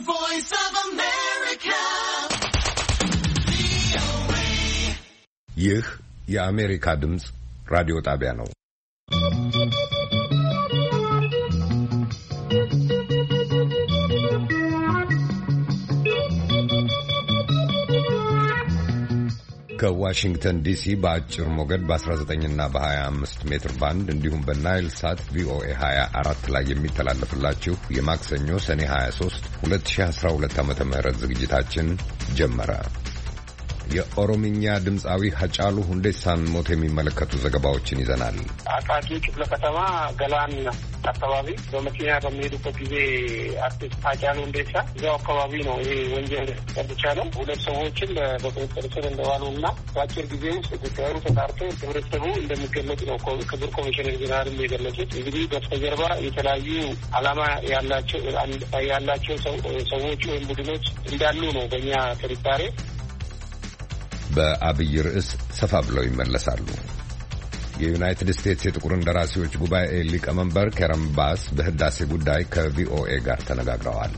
voice of America. ይህ የአሜሪካ ድምፅ ራዲዮ ጣቢያ ነው። ከዋሽንግተን ዲሲ በአጭር ሞገድ በ19 እና በ25 ሜትር ባንድ እንዲሁም በናይል ሳት ቪኦኤ 24 ላይ የሚተላለፍላችሁ የማክሰኞ ሰኔ 23 2012 ዓ.ም ዝግጅታችን ጀመረ። የኦሮምኛ ድምፃዊ ሀጫሉ ሁንዴሳን ሞት የሚመለከቱ ዘገባዎችን ይዘናል። አቃቂ ክፍለ ከተማ ገላን አካባቢ በመኪና በሚሄዱበት ጊዜ አርቲስት ሀጫሉ ሁንዴሳ እዚያው አካባቢ ነው ይሄ ወንጀል ተደርቻለሁ። ሁለት ሰዎችን በቁጥጥር ስር እንደዋሉ እና በአጭር ጊዜ ውስጥ ጉዳዩ ተጣርቶ ህብረተሰቡ እንደሚገለጽ ነው ክቡር ኮሚሽነር ጀነራል የገለጹት። እንግዲህ በስተጀርባ የተለያዩ ዓላማ ያላቸው ሰዎች ወይም ቡድኖች እንዳሉ ነው በእኛ ጥርጣሬ። በአብይ ርዕስ ሰፋ ብለው ይመለሳሉ። የዩናይትድ ስቴትስ የጥቁር እንደራሴዎች ጉባኤ ሊቀመንበር ከረን ባስ በህዳሴ ጉዳይ ከቪኦኤ ጋር ተነጋግረዋል።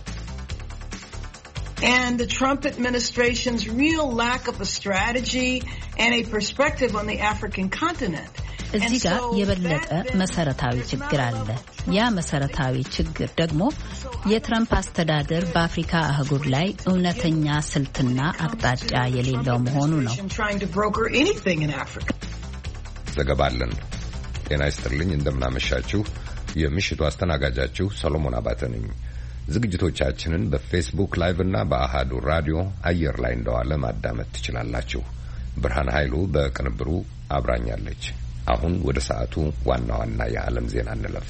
And the Trump administration's real lack of a strategy and a perspective on the African continent. እዚህ ጋር የበለጠ መሰረታዊ ችግር አለ። ያ መሰረታዊ ችግር ደግሞ የትራምፕ አስተዳደር በአፍሪካ አህጉር ላይ እውነተኛ ስልትና አቅጣጫ የሌለው መሆኑ ነው። ዘገባለን። ጤና ይስጥልኝ፣ እንደምናመሻችሁ። የምሽቱ አስተናጋጃችሁ ሰሎሞን አባተ ነኝ። ዝግጅቶቻችንን በፌስቡክ ላይቭ እና በአሃዱ ራዲዮ አየር ላይ እንደዋለ ማዳመጥ ትችላላችሁ። ብርሃን ኃይሉ በቅንብሩ አብራኛለች። አሁን ወደ ሰዓቱ ዋና ዋና የዓለም ዜና እንለፍ።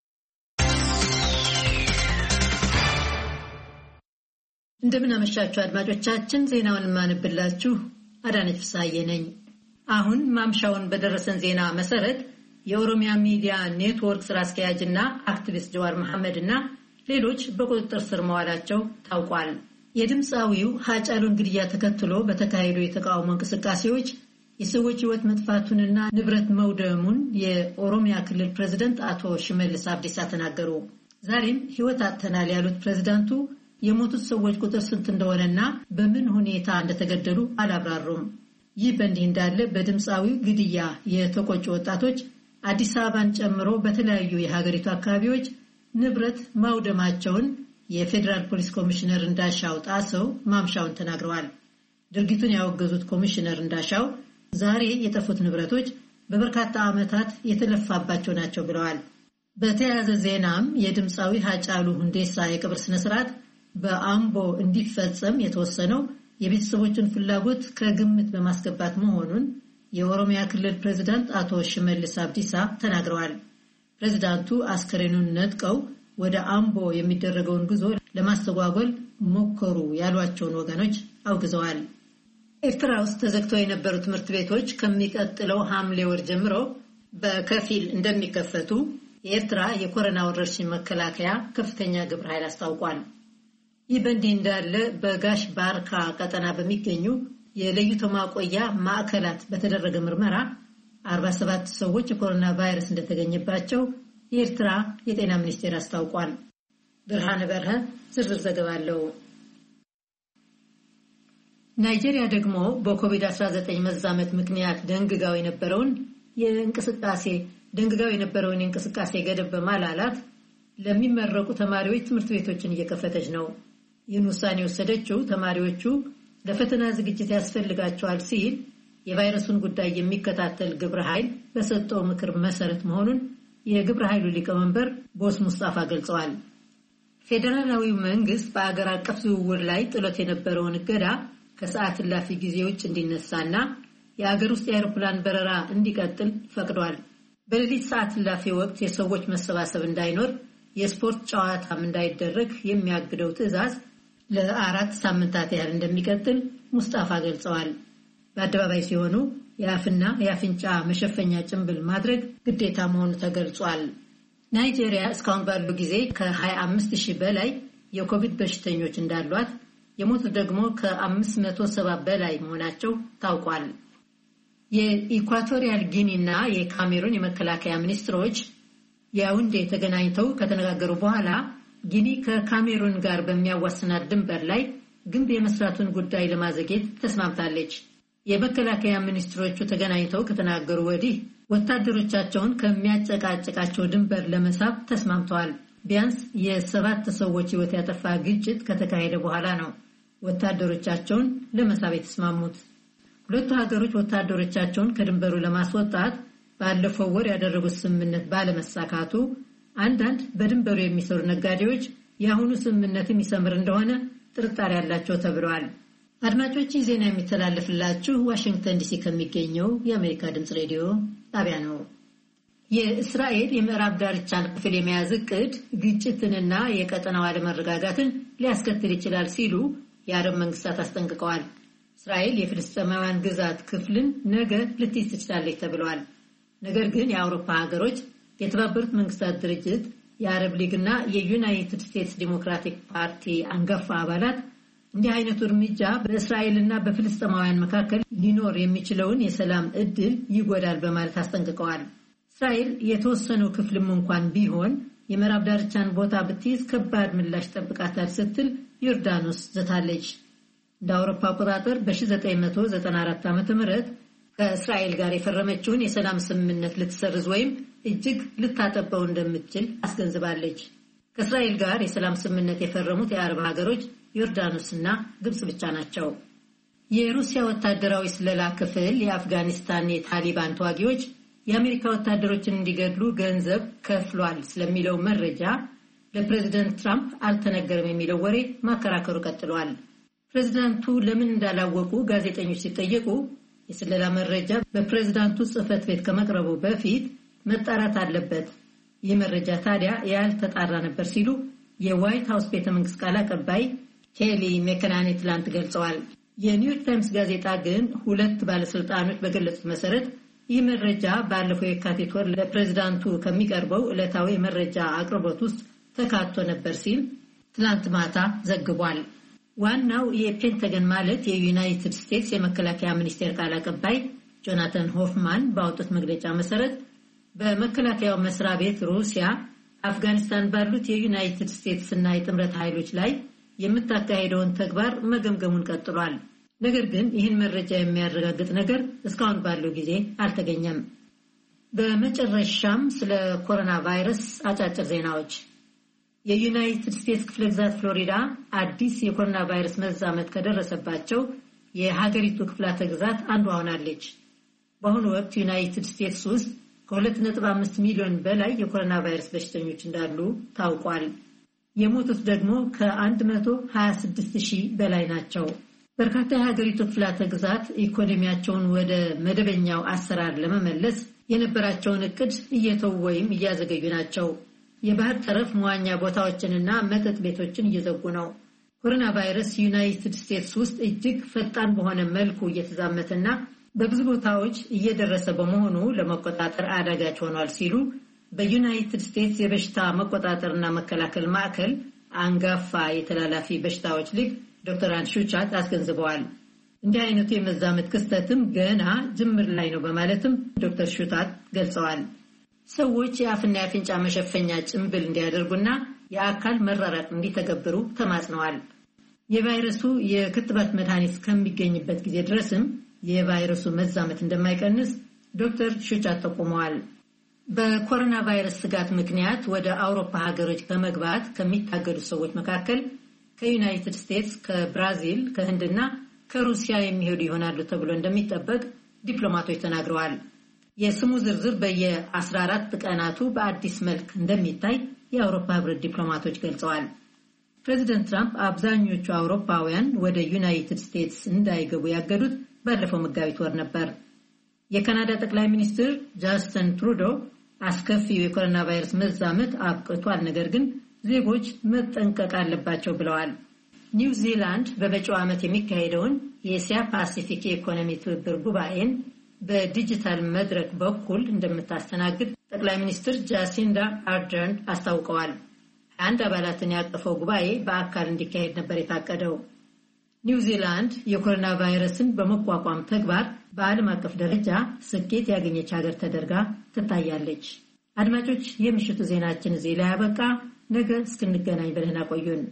እንደምን አመሻችሁ አድማጮቻችን። ዜናውን ማንብላችሁ አዳነች ፍሳዬ ነኝ። አሁን ማምሻውን በደረሰን ዜና መሰረት የኦሮሚያ ሚዲያ ኔትወርክ ስራ አስኪያጅና አክቲቪስት ጀዋር መሐመድና ሌሎች በቁጥጥር ስር መዋላቸው ታውቋል። የድምፃዊው ሀጫሉን ግድያ ተከትሎ በተካሄዱ የተቃውሞ እንቅስቃሴዎች የሰዎች ሕይወት መጥፋቱንና ንብረት መውደሙን የኦሮሚያ ክልል ፕሬዝዳንት አቶ ሽመልስ አብዲሳ ተናገሩ። ዛሬም ሕይወት አጥተናል ያሉት ፕሬዝዳንቱ የሞቱት ሰዎች ቁጥር ስንት እንደሆነና በምን ሁኔታ እንደተገደሉ አላብራሩም። ይህ በእንዲህ እንዳለ በድምፃዊው ግድያ የተቆጩ ወጣቶች አዲስ አበባን ጨምሮ በተለያዩ የሀገሪቱ አካባቢዎች ንብረት ማውደማቸውን የፌዴራል ፖሊስ ኮሚሽነር እንዳሻው ጣሰው ማምሻውን ተናግረዋል። ድርጊቱን ያወገዙት ኮሚሽነር እንዳሻው ዛሬ የጠፉት ንብረቶች በበርካታ ዓመታት የተለፋባቸው ናቸው ብለዋል። በተያያዘ ዜናም የድምፃዊ ሀጫሉ ሁንዴሳ የቀብር ስነ ስርዓት በአምቦ እንዲፈጸም የተወሰነው የቤተሰቦችን ፍላጎት ከግምት በማስገባት መሆኑን የኦሮሚያ ክልል ፕሬዝዳንት አቶ ሽመልስ አብዲሳ ተናግረዋል። ፕሬዝዳንቱ አስከሬኑን ነጥቀው ወደ አምቦ የሚደረገውን ጉዞ ለማስተጓጎል ሞከሩ ያሏቸውን ወገኖች አውግዘዋል። ኤርትራ ውስጥ ተዘግተው የነበሩ ትምህርት ቤቶች ከሚቀጥለው ሐምሌ ወር ጀምሮ በከፊል እንደሚከፈቱ የኤርትራ የኮሮና ወረርሽኝ መከላከያ ከፍተኛ ግብረ ኃይል አስታውቋል። ይህ በእንዲህ እንዳለ በጋሽ ባርካ ቀጠና በሚገኙ የለይቶ ማቆያ ማዕከላት በተደረገ ምርመራ 47 ሰዎች የኮሮና ቫይረስ እንደተገኘባቸው የኤርትራ የጤና ሚኒስቴር አስታውቋል። ብርሃነ በርሀ ዝርዝር ዘገባ አለው። ናይጄሪያ ደግሞ በኮቪድ-19 መዛመት ምክንያት ደንግጋው የነበረውን የእንቅስቃሴ ገደብ በማላላት ለሚመረቁ ተማሪዎች ትምህርት ቤቶችን እየከፈተች ነው። ይህን ውሳኔ የወሰደችው ተማሪዎቹ ለፈተና ዝግጅት ያስፈልጋቸዋል ሲል የቫይረሱን ጉዳይ የሚከታተል ግብረ ኃይል በሰጠው ምክር መሰረት መሆኑን የግብረ ኃይሉ ሊቀመንበር ቦስ ሙስጣፋ ገልጸዋል። ፌዴራላዊው መንግስት በአገር አቀፍ ዝውውር ላይ ጥሎት የነበረውን እገዳ ከሰዓት እላፊ ጊዜ ውጭ እንዲነሳና የአገር ውስጥ የአውሮፕላን በረራ እንዲቀጥል ፈቅዷል። በሌሊት ሰዓት እላፊ ወቅት የሰዎች መሰባሰብ እንዳይኖር፣ የስፖርት ጨዋታም እንዳይደረግ የሚያግደው ትዕዛዝ ለ4 ሳምንታት ያህል እንደሚቀጥል ሙስጣፋ ገልጸዋል። በአደባባይ ሲሆኑ የአፍና የአፍንጫ መሸፈኛ ጭንብል ማድረግ ግዴታ መሆኑ ተገልጿል። ናይጄሪያ እስካሁን ባለው ጊዜ ከ25,000 በላይ የኮቪድ በሽተኞች እንዳሏት፣ የሞቱት ደግሞ ከ570 በላይ መሆናቸው ታውቋል። የኢኳቶሪያል ጊኒና የካሜሩን የመከላከያ ሚኒስትሮች ያውንዴ ተገናኝተው ከተነጋገሩ በኋላ ጊኒ ከካሜሩን ጋር በሚያዋስናት ድንበር ላይ ግንብ የመስራቱን ጉዳይ ለማዘግየት ተስማምታለች። የመከላከያ ሚኒስትሮቹ ተገናኝተው ከተናገሩ ወዲህ ወታደሮቻቸውን ከሚያጨቃጭቃቸው ድንበር ለመሳብ ተስማምተዋል። ቢያንስ የ7 ሰዎች ሕይወት ያጠፋ ግጭት ከተካሄደ በኋላ ነው ወታደሮቻቸውን ለመሳብ የተስማሙት። ሁለቱ ሀገሮች ወታደሮቻቸውን ከድንበሩ ለማስወጣት ባለፈው ወር ያደረጉት ስምምነት ባለመሳካቱ አንዳንድ በድንበሩ የሚሰሩ ነጋዴዎች የአሁኑ ስምምነትም ይሰምር እንደሆነ ጥርጣሬ ያላቸው ተብለዋል። አድማጮች ዜና የሚተላለፍላችሁ ዋሽንግተን ዲሲ ከሚገኘው የአሜሪካ ድምፅ ሬዲዮ ጣቢያ ነው። የእስራኤል የምዕራብ ዳርቻን ክፍል የመያዝ እቅድ ግጭትንና የቀጠናው አለመረጋጋትን ሊያስከትል ይችላል ሲሉ የአረብ መንግስታት አስጠንቅቀዋል። እስራኤል የፍልስጤማውያን ግዛት ክፍልን ነገ ልትይዝ ትችላለች ተብለዋል። ነገር ግን የአውሮፓ ሀገሮች፣ የተባበሩት መንግስታት ድርጅት፣ የአረብ ሊግና የዩናይትድ ስቴትስ ዲሞክራቲክ ፓርቲ አንጋፋ አባላት እንዲህ አይነቱ እርምጃ በእስራኤልና በፍልስጤማውያን መካከል ሊኖር የሚችለውን የሰላም ዕድል ይጎዳል በማለት አስጠንቅቀዋል። እስራኤል የተወሰነው ክፍልም እንኳን ቢሆን የምዕራብ ዳርቻን ቦታ ብትይዝ ከባድ ምላሽ ጠብቃታል ስትል ዮርዳኖስ ዝታለች። እንደ አውሮፓ አቆጣጠር በ1994 ዓ.ም ከእስራኤል ጋር የፈረመችውን የሰላም ስምምነት ልትሰርዝ ወይም እጅግ ልታጠበው እንደምትችል አስገንዝባለች። ከእስራኤል ጋር የሰላም ስምምነት የፈረሙት የአረብ ሀገሮች ዮርዳኖስና ግብጽ ብቻ ናቸው። የሩሲያ ወታደራዊ ስለላ ክፍል የአፍጋኒስታን የታሊባን ተዋጊዎች የአሜሪካ ወታደሮችን እንዲገድሉ ገንዘብ ከፍሏል ስለሚለው መረጃ ለፕሬዝዳንት ትራምፕ አልተነገረም የሚለው ወሬ ማከራከሩ ቀጥሏል። ፕሬዝዳንቱ ለምን እንዳላወቁ ጋዜጠኞች ሲጠየቁ የስለላ መረጃ በፕሬዝዳንቱ ጽሕፈት ቤት ከመቅረቡ በፊት መጣራት አለበት፣ ይህ መረጃ ታዲያ ያልተጣራ ነበር ሲሉ የዋይት ሃውስ ቤተ መንግስት ቃል አቀባይ ኬሊ ሜከናኒ ትላንት ገልጸዋል። የኒውዮርክ ታይምስ ጋዜጣ ግን ሁለት ባለስልጣኖች በገለጹት መሰረት ይህ መረጃ ባለፈው የካቲት ወር ለፕሬዝዳንቱ ከሚቀርበው ዕለታዊ መረጃ አቅርቦት ውስጥ ተካቶ ነበር ሲል ትላንት ማታ ዘግቧል። ዋናው የፔንታገን ማለት የዩናይትድ ስቴትስ የመከላከያ ሚኒስቴር ቃል አቀባይ ጆናታን ሆፍማን ባወጡት መግለጫ መሰረት በመከላከያው መስሪያ ቤት ሩሲያ አፍጋኒስታን ባሉት የዩናይትድ ስቴትስ እና የጥምረት ኃይሎች ላይ የምታካሄደውን ተግባር መገምገሙን ቀጥሏል። ነገር ግን ይህን መረጃ የሚያረጋግጥ ነገር እስካሁን ባለው ጊዜ አልተገኘም። በመጨረሻም ስለ ኮሮና ቫይረስ አጫጭር ዜናዎች። የዩናይትድ ስቴትስ ክፍለ ግዛት ፍሎሪዳ አዲስ የኮሮና ቫይረስ መዛመት ከደረሰባቸው የሀገሪቱ ክፍላተ ግዛት አንዷ ሆናለች። በአሁኑ ወቅት ዩናይትድ ስቴትስ ውስጥ ከ2.5 ሚሊዮን በላይ የኮሮና ቫይረስ በሽተኞች እንዳሉ ታውቋል። የሞቱት ደግሞ ከ126,000 በላይ ናቸው። በርካታ የሀገሪቱ ክፍላተ ግዛት ኢኮኖሚያቸውን ወደ መደበኛው አሰራር ለመመለስ የነበራቸውን እቅድ እየተው ወይም እያዘገዩ ናቸው። የባህር ጠረፍ መዋኛ ቦታዎችንና መጠጥ ቤቶችን እየዘጉ ነው። ኮሮና ቫይረስ ዩናይትድ ስቴትስ ውስጥ እጅግ ፈጣን በሆነ መልኩ እየተዛመተና በብዙ ቦታዎች እየደረሰ በመሆኑ ለመቆጣጠር አዳጋች ሆኗል ሲሉ በዩናይትድ ስቴትስ የበሽታ መቆጣጠርና መከላከል ማዕከል አንጋፋ የተላላፊ በሽታዎች ሊግ ዶክተር አንድ ሹቻት አስገንዝበዋል። እንዲህ አይነቱ የመዛመት ክስተትም ገና ጅምር ላይ ነው በማለትም ዶክተር ሹቻት ገልጸዋል። ሰዎች የአፍና የአፍንጫ መሸፈኛ ጭንብል እንዲያደርጉና የአካል መራራቅ እንዲተገብሩ ተማጽነዋል። የቫይረሱ የክትባት መድኃኒት ከሚገኝበት ጊዜ ድረስም የቫይረሱ መዛመት እንደማይቀንስ ዶክተር ሹቻት ጠቁመዋል። በኮሮና ቫይረስ ስጋት ምክንያት ወደ አውሮፓ ሀገሮች ከመግባት ከሚታገዱ ሰዎች መካከል ከዩናይትድ ስቴትስ፣ ከብራዚል፣ ከህንድና ከሩሲያ የሚሄዱ ይሆናሉ ተብሎ እንደሚጠበቅ ዲፕሎማቶች ተናግረዋል። የስሙ ዝርዝር በየ14 ቀናቱ በአዲስ መልክ እንደሚታይ የአውሮፓ ህብረት ዲፕሎማቶች ገልጸዋል። ፕሬዚደንት ትራምፕ አብዛኞቹ አውሮፓውያን ወደ ዩናይትድ ስቴትስ እንዳይገቡ ያገዱት ባለፈው መጋቢት ወር ነበር። የካናዳ ጠቅላይ ሚኒስትር ጃስቲን ትሩዶ አስከፊው የኮሮና ቫይረስ መዛመት አብቅቷል፣ ነገር ግን ዜጎች መጠንቀቅ አለባቸው ብለዋል። ኒው ዚላንድ በመጪው ዓመት የሚካሄደውን የኤስያ ፓሲፊክ የኢኮኖሚ ትብብር ጉባኤን በዲጂታል መድረክ በኩል እንደምታስተናግድ ጠቅላይ ሚኒስትር ጃሲንዳ አርደርን አስታውቀዋል። 21 አባላትን ያቀፈው ጉባኤ በአካል እንዲካሄድ ነበር የታቀደው። ኒው ዚላንድ የኮሮና ቫይረስን በመቋቋም ተግባር በዓለም አቀፍ ደረጃ ስኬት ያገኘች ሀገር ተደርጋ ትታያለች። አድማጮች፣ የምሽቱ ዜናችን እዚህ ላይ ያበቃ። ነገ እስክንገናኝ በደህና ቆዩን።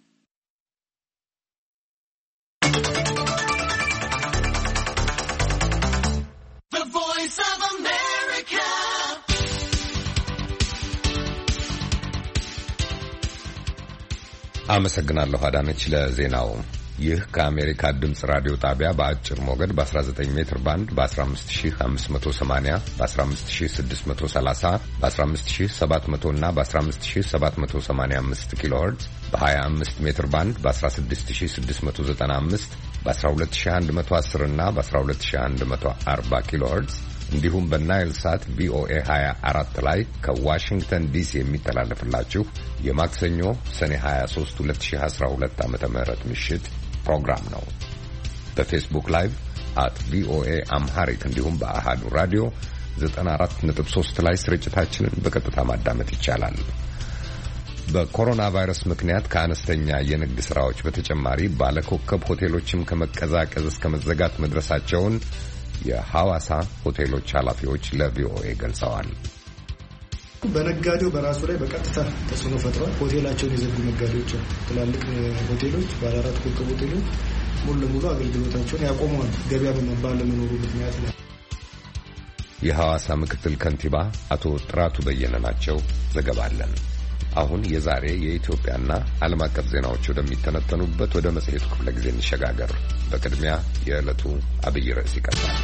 አመሰግናለሁ አዳነች ለዜናው። ይህ ከአሜሪካ ድምጽ ራዲዮ ጣቢያ በአጭር ሞገድ በ19 ሜትር ባንድ በ15580 በ15630 በ15700 እና በ15785 ኪሎ ሄርትዝ በ25 ሜትር ባንድ በ16695 በ12110 እና በ12140 ኪሎ ሄርትዝ እንዲሁም በናይል ሳት ቪኦኤ 24 ላይ ከዋሽንግተን ዲሲ የሚተላለፍላችሁ የማክሰኞ ሰኔ 23 2012 ዓ.ም ምሽት ፕሮግራም ነው። በፌስቡክ ላይቭ @ቪኦኤ አምሃሪክ እንዲሁም በአሃዱ ራዲዮ 94.3 ላይ ስርጭታችንን በቀጥታ ማዳመጥ ይቻላል። በኮሮና ቫይረስ ምክንያት ከአነስተኛ የንግድ ስራዎች በተጨማሪ ባለኮከብ ሆቴሎችም ከመቀዛቀዝ እስከ መዘጋት መድረሳቸውን የሐዋሳ ሆቴሎች ኃላፊዎች ለቪኦኤ ገልጸዋል። በነጋዴው በራሱ ላይ በቀጥታ ተጽዕኖ ፈጥሯል። ሆቴላቸውን የዘጉ ነጋዴዎች፣ ትላልቅ ሆቴሎች፣ ባለ 4 ኮከብ ሆቴሎች ሙሉ ለሙሉ አገልግሎታቸውን ያቆመዋል። ገበያ ባለመኖሩ ምክንያት ነው። የሐዋሳ ምክትል ከንቲባ አቶ ጥራቱ በየነ ናቸው። ዘገባ አለን። አሁን የዛሬ የኢትዮጵያና ዓለም አቀፍ ዜናዎች ወደሚተነተኑበት ወደ መጽሔቱ ክፍለ ጊዜ እንሸጋገር። በቅድሚያ የዕለቱ አብይ ርዕስ ይቀርባል።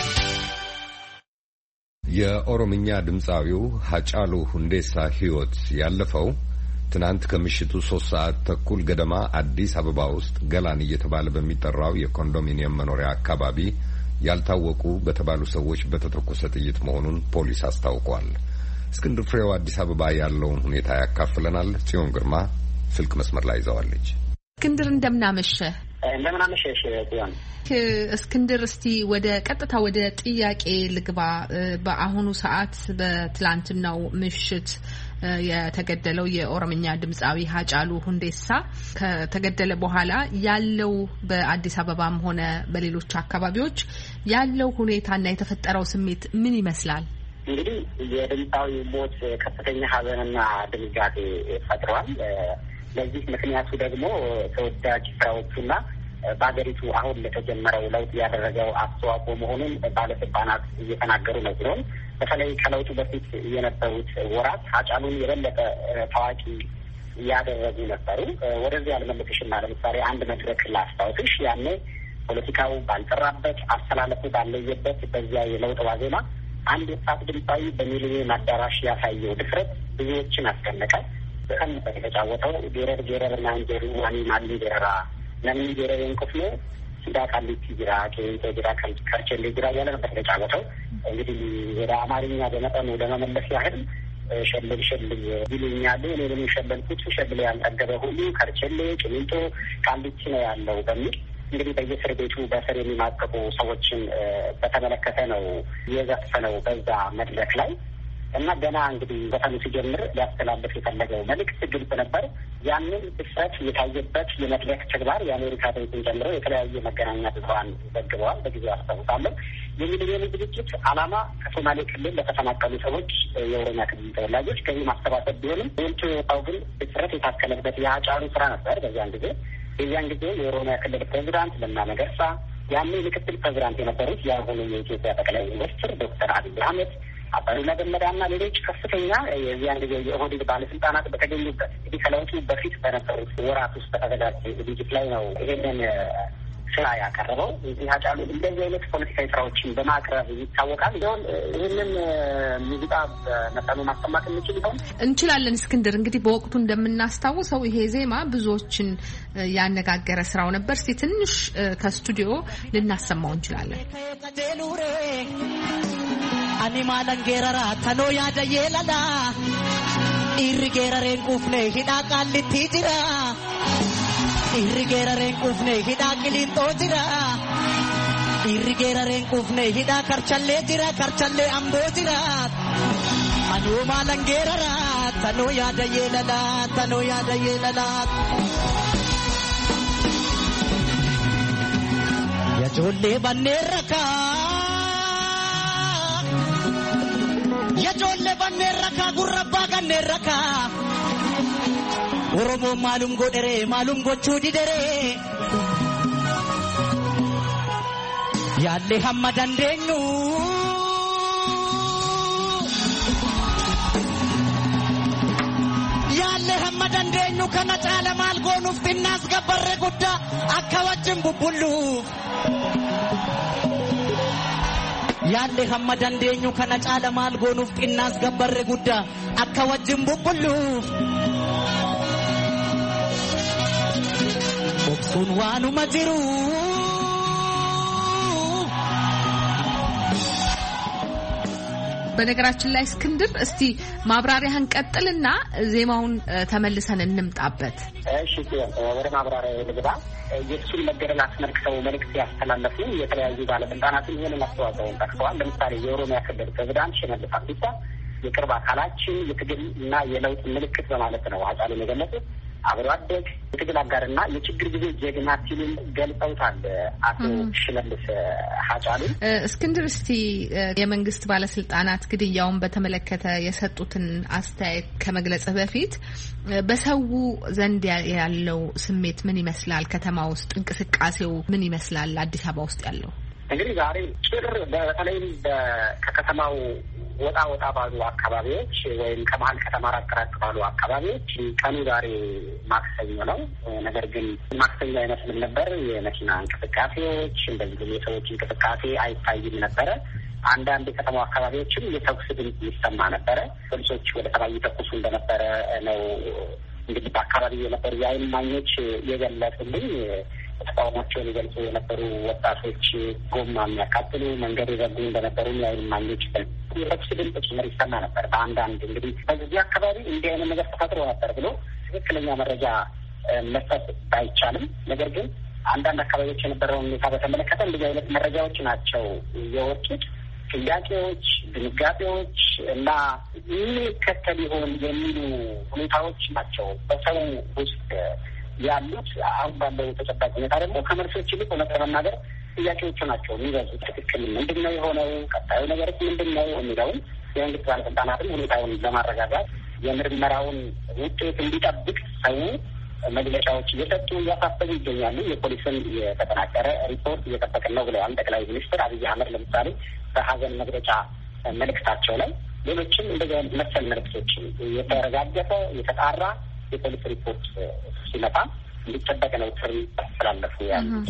የኦሮምኛ ድምፃዊው ሃጫሉ ሁንዴሳ ሕይወት ያለፈው ትናንት ከምሽቱ 3 ሰዓት ተኩል ገደማ አዲስ አበባ ውስጥ ገላን እየተባለ በሚጠራው የኮንዶሚኒየም መኖሪያ አካባቢ ያልታወቁ በተባሉ ሰዎች በተተኮሰ ጥይት መሆኑን ፖሊስ አስታውቋል። እስክንድር ፍሬው አዲስ አበባ ያለውን ሁኔታ ያካፍለናል። ጽዮን ግርማ ስልክ መስመር ላይ ይዘዋለች። እስክንድር እንደምናመሸህ። እንደምናመሸሽ ጽዮን። እስክንድር እስቲ ወደ ቀጥታ ወደ ጥያቄ ልግባ። በአሁኑ ሰዓት በትላንትናው ምሽት የተገደለው የኦሮምኛ ድምፃዊ ሃጫሉ ሁንዴሳ ከተገደለ በኋላ ያለው በአዲስ አበባም ሆነ በሌሎች አካባቢዎች ያለው ሁኔታና የተፈጠረው ስሜት ምን ይመስላል? እንግዲህ የድምፃዊ ሞት ከፍተኛ ሀዘንና ድንጋጤ ፈጥሯል። ለዚህ ምክንያቱ ደግሞ ተወዳጅ ስራዎቹና በሀገሪቱ አሁን ለተጀመረው ለውጥ ያደረገው አስተዋጽኦ መሆኑን ባለስልጣናት እየተናገሩ ነው። ሲሆን በተለይ ከለውጡ በፊት የነበሩት ወራት ሃጫሉን የበለጠ ታዋቂ ያደረጉ ነበሩ። ወደዚህ ያልመለስሽና ለምሳሌ አንድ መድረክ ላስታውስሽ። ያኔ ፖለቲካው ባልጠራበት፣ አስተላለፉ ባለየበት በዚያ የለውጥ ዋዜማ አንድ ወጣት ድምፃዊ በሚሊኒየም አዳራሽ ያሳየው ድፍረት ብዙዎችን አስደነቀ። በቀን የተጫወተው ጌረር ጌረርና እንጀሩ ዋኒ ማሊ ጌረራ ነምን ጌረሬን ኮፍሎ ሲዳ ቃሊቲ ጅራ ኬንቶ ጅራ ከርቸሌ ጅራ እያለ ነበር የተጫወተው። እንግዲህ ወደ አማርኛ በመጠኑ ለመመለስ ያህል ሸልል ሸልል ይሉኛሉ፣ እኔ ደግሞ ሸለልኩት፣ ሸልል ያልጠገበ ሁሉ ከርቸሌ ቂሊንጦ ቃሊቲ ነው ያለው በሚል እንግዲህ በየእስር ቤቱ በእስር የሚማቀቁ ሰዎችን በተመለከተ ነው የዘፈነው በዛ መድረክ ላይ እና ገና እንግዲህ ዘፈኑ ሲጀምር ሊያስተላልፍ የፈለገው መልዕክት ግልጽ ነበር። ያንን ድፍረት የታየበት የመድረክ ተግባር የአሜሪካ ድምፅን ጨምሮ የተለያዩ መገናኛ ብዙኃን ዘግበዋል። በጊዜው አስታውሳለሁ። የሚሊኒየም ዝግጅት ዓላማ ከሶማሌ ክልል ለተፈናቀሉ ሰዎች የኦሮሚያ ክልል ተወላጆች ገቢ ማሰባሰብ ቢሆንም ወንቱ የወጣው ግን ድፍረት የታከለበት የሃጫሉ ስራ ነበር። በዚያን ጊዜ የኦሮሚያ ክልል ፕሬዚዳንት ለማ መገርሳ፣ ያኔ ምክትል ፕሬዚዳንት የነበሩት የአሁኑ የኢትዮጵያ ጠቅላይ ሚኒስትር ዶክተር አብይ አህመድ፣ አባዱላ ገመዳና ሌሎች ከፍተኛ የዚያን ጊዜ የኦህዴድ ባለስልጣናት በተገኙበት እንግዲህ ከለውጡ በፊት በነበሩት ወራት ውስጥ በተዘጋጀ ዝግጅት ላይ ነው ይሄንን ስራ ያቀረበው። እዚህ ሃጫሉ እንደዚህ አይነት ፖለቲካዊ ስራዎችን በማቅረብ ይታወቃል። ይህንን ሙዚቃ በመጠኑ ማሰማት እንችላለን። እስክንድር እንግዲህ በወቅቱ እንደምናስታውሰው ይሄ ዜማ ብዙዎችን ያነጋገረ ስራው ነበር። እስቲ ትንሽ ከስቱዲዮ ልናሰማው እንችላለን። Animal angerara thano yaada yeelala irrigeerareen quufne hidhaa qaallitti jira irrigeerareen quufne hidhaa qiliinxoo jira irrigeerareen quufne hidhaa karchallee jira karchallee amboo jira animal angerara thano yaada yeelala yajoollee banneen rakaa yajoollee banneen rakaa gurrabbaa kanneen rakaa ኦሮሞ ማሉም ጎደሬ ማሉም ጎቹ ዲደሬ ያለ ሐመዳንደኙ ያለ ሐመዳንደኙ ከነጫለ ማልጎኑፍ ቢናስ ገበረ ጉዳ አካዋጅን ቡቡሉ ያለ ሐመዳንደኙ ከነጫለ ማልጎኑፍ ቢናስ ገበረ ጉዳ አካዋጅን ቡቡሉ ኦክሱን ዋኑ መጅሩ በነገራችን ላይ እስክንድር እስቲ ማብራሪያህን ቀጥልና ዜማውን ተመልሰን እንምጣበት። እሺ ወደ ማብራሪያ ልግባ። የሱን መገደል አስመልክተው መልእክት ያስተላለፉ የተለያዩ ባለስልጣናትን ይህንን አስተዋጽኦውን ጠቅሰዋል። ለምሳሌ የኦሮሚያ ክልል ፕሬዝዳንት ሽመልስ አብዲሳ የቅርብ አካላችን የትግል እና የለውጥ ምልክት በማለት ነው ሃጫሉን የገለጹት። አብሮ አደግ የትግል አጋርና የችግር ጊዜ ጀግና ሲሉም ገልጸውታል አቶ ሽመልስ ሃጫሉን። እስክንድር እስቲ የመንግስት ባለስልጣናት ግድያውን በተመለከተ የሰጡትን አስተያየት ከመግለጽህ በፊት በሰው ዘንድ ያለው ስሜት ምን ይመስላል? ከተማ ውስጥ እንቅስቃሴው ምን ይመስላል? አዲስ አበባ ውስጥ ያለው እንግዲህ ዛሬ ጭር በተለይም ከከተማው ወጣ ባሉ አካባቢዎች ወይም ከመሀል ከተማ ራቅ ባሉ አካባቢዎች ቀኑ ዛሬ ማክሰኞ ነው። ነገር ግን ማክሰኞ አይመስልም ነበር። የመኪና እንቅስቃሴዎች እንደዚህ የሰዎች እንቅስቃሴ አይታይም ነበረ። አንዳንድ የከተማው አካባቢዎችም የተኩስ ድምፅ ይሰማ ነበረ። ፖሊሶች ወደ ሰማይ ተኩሱ እንደነበረ ነው እንግዲህ በአካባቢው የነበሩ የዓይን እማኞች የገለጹልኝ። ተቃውሟቸውን ይገልጹ የነበሩ ወጣቶች ጎማ የሚያቃጥሉ መንገድ የዘጉ እንደነበሩ የዓይን እማኞች የተኩስ ድምፅ ጭምር ይሰማ ነበር። በአንዳንድ እንግዲህ በዚህ አካባቢ እንዲህ አይነት ነገር ተፈጥሮ ነበር ብሎ ትክክለኛ መረጃ መስጠት ባይቻልም፣ ነገር ግን አንዳንድ አካባቢዎች የነበረውን ሁኔታ በተመለከተ እንደዚህ አይነት መረጃዎች ናቸው የወጡት። ጥያቄዎች፣ ድንጋጤዎች እና የሚከተል ይሆን የሚሉ ሁኔታዎች ናቸው በሰው ውስጥ ያሉት። አሁን ባለው ተጨባጭ ሁኔታ ደግሞ ከመልሶች ይልቅ እውነት ለመናገር ጥያቄዎቹ ናቸው የሚበዙት። ትክክል ምንድን ነው የሆነው? ቀጣዩ ነገርስ ምንድን ነው የሚለውን የመንግስት ባለስልጣናትም ሁኔታውን ለማረጋጋት የምርመራውን ውጤት እንዲጠብቅ ሰው መግለጫዎች እየሰጡ እያሳሰቡ ይገኛሉ። የፖሊስን የተጠናቀረ ሪፖርት እየጠበቅን ነው ብለዋል ጠቅላይ ሚኒስትር አብይ አህመድ ለምሳሌ በሀዘን መግለጫ መልእክታቸው ላይ። ሌሎችም እንደዚህ አይነት መሰል መልእክቶችን የተረጋገጠ የተጣራ የፖሊስ ሪፖርት ሲመጣ እንዲጠበቅ ነው ጥሪ ያስተላለፉ ያሉት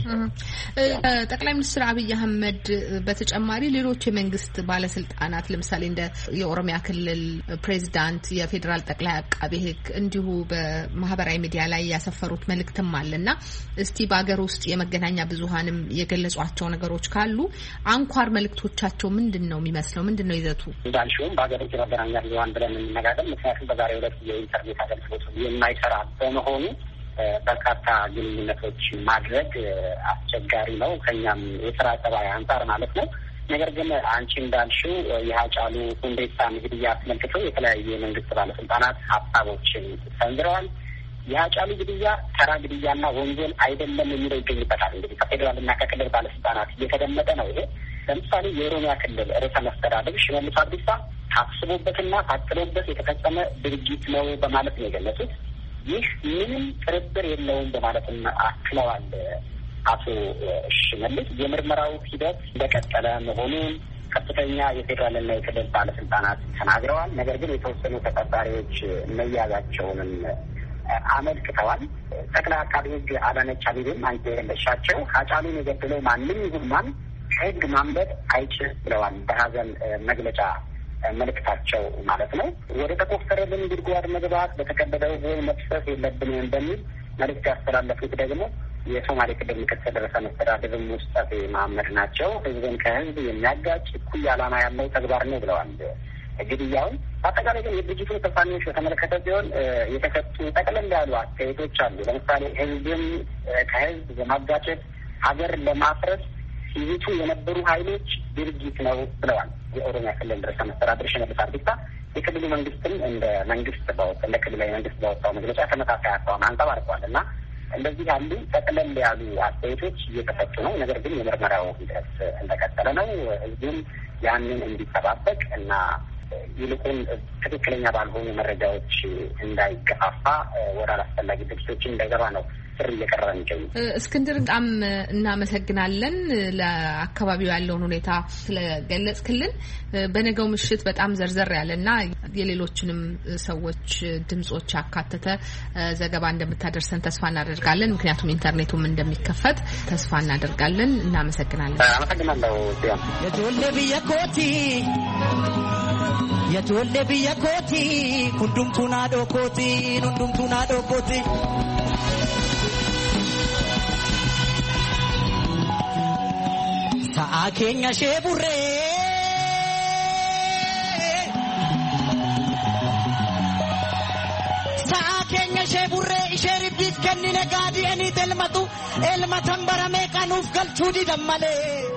ጠቅላይ ሚኒስትር አብይ አህመድ። በተጨማሪ ሌሎች የመንግስት ባለስልጣናት ለምሳሌ እንደ የኦሮሚያ ክልል ፕሬዚዳንት፣ የፌዴራል ጠቅላይ አቃቤ ሕግ እንዲሁ በማህበራዊ ሚዲያ ላይ ያሰፈሩት መልእክትም አለና እስቲ በሀገር ውስጥ የመገናኛ ብዙኃንም የገለጿቸው ነገሮች ካሉ አንኳር መልእክቶቻቸው ምንድን ነው የሚመስለው? ምንድን ነው ይዘቱ? እንዳልሽውም በሀገር ውስጥ የመገናኛ ብዙኃን ብለን እንነጋገር። ምክንያቱም በዛሬው ዕለት የኢንተርኔት አገልግሎት የማይሰራ በመሆኑ በርካታ ግንኙነቶች ማድረግ አስቸጋሪ ነው፣ ከኛም የስራ ጠባይ አንጻር ማለት ነው። ነገር ግን አንቺ እንዳልሽው የሃጫሉ ሁንዴሳን ግድያ አስመልክቶ የተለያዩ የመንግስት ባለስልጣናት ሀሳቦችን ሰንዝረዋል። የሃጫሉ ግድያ ተራ ግድያና ወንጀል አይደለም የሚለው ይገኝበታል። እንግዲህ ከፌዴራልና ከክልል ባለስልጣናት እየተደመጠ ነው ይሄ። ለምሳሌ የኦሮሚያ ክልል ርዕሰ መስተዳድር ሽመልስ አብዲሳ ታስቦበትና ታቅዶበት የተፈጸመ ድርጊት ነው በማለት ነው የገለጹት። ይህ ምንም ጥርጥር የለውም በማለትም አክለዋል። አቶ ሽመልስ የምርመራው ሂደት እንደቀጠለ መሆኑን ከፍተኛ የፌዴራልና የክልል ባለስልጣናት ተናግረዋል። ነገር ግን የተወሰኑ ተጠርጣሪዎች መያዛቸውንም አመልክተዋል። ጠቅላይ አቃቤ ሕግ አዳነች አቤቤም አንቺ የገለሻቸው ሃጫሉን የገደለው ማንም ይሁን ማን ከሕግ ማምለጥ አይችልም ብለዋል በሀዘን መግለጫ መልእክታቸው ማለት ነው። ወደ ተቆፈረልን ጉድጓድ መግባት በተቀደደው ቦይ መፍሰስ የለብንም በሚል መልእክት ያስተላለፉት ደግሞ የሶማሌ ክልል ምክትል ርዕሰ መስተዳድር ሙስጠፌ መሀመድ ናቸው። ህዝብን ከህዝብ የሚያጋጭ እኩይ ዓላማ ያለው ተግባር ነው ብለዋል። ግድያውን አጠቃላይ ግን የድርጅቱን ተፋሚዎች በተመለከተ ሲሆን የተሰጡ ጠቅለል ያሉ አስተያየቶች አሉ። ለምሳሌ ህዝብን ከህዝብ በማጋጨት ሀገር ለማፍረስ ሲይቱ የነበሩ ኃይሎች ድርጊት ነው ብለዋል። የኦሮሚያ ክልል ርዕሰ መስተዳድር ሽመልስ አብዲሳ የክልሉ መንግስትም እንደ መንግስት እንደ ክልላዊ መንግስት ባወጣው መግለጫ ተመሳሳይ አቋም አንጸባርቀዋል እና እንደዚህ ያሉ ጠቅለል ያሉ አስተያየቶች እየተሰጡ ነው። ነገር ግን የምርመራው ሂደት እንደቀጠለ ነው። ህዝቡም ያንን እንዲጠባበቅ እና ይልቁን ትክክለኛ ባልሆኑ መረጃዎች እንዳይገፋፋ ወደ አላስፈላጊ ድርጊቶች እንዳይገባ ነው እየቀረበ ነው። እስክንድር በጣም እናመሰግናለን ለአካባቢው ያለውን ሁኔታ ስለገለጽክልን። በነገው ምሽት በጣም ዘርዘር ያለና የሌሎችንም ሰዎች ድምጾች ያካተተ ዘገባ እንደምታደርሰን ተስፋ እናደርጋለን። ምክንያቱም ኢንተርኔቱም እንደሚከፈት ተስፋ እናደርጋለን። እናመሰግናለን። አመሰግናለሁ። የጆሌ ብየ ኮቲ ሁንዱምቱና ዶኮቲ ሁንዱምቱና ዶኮቲ Saakenya sheburre Saakenya sheburre isheribis kennine gaadi eni delmatu elmatan barame kanuf galchudi dammale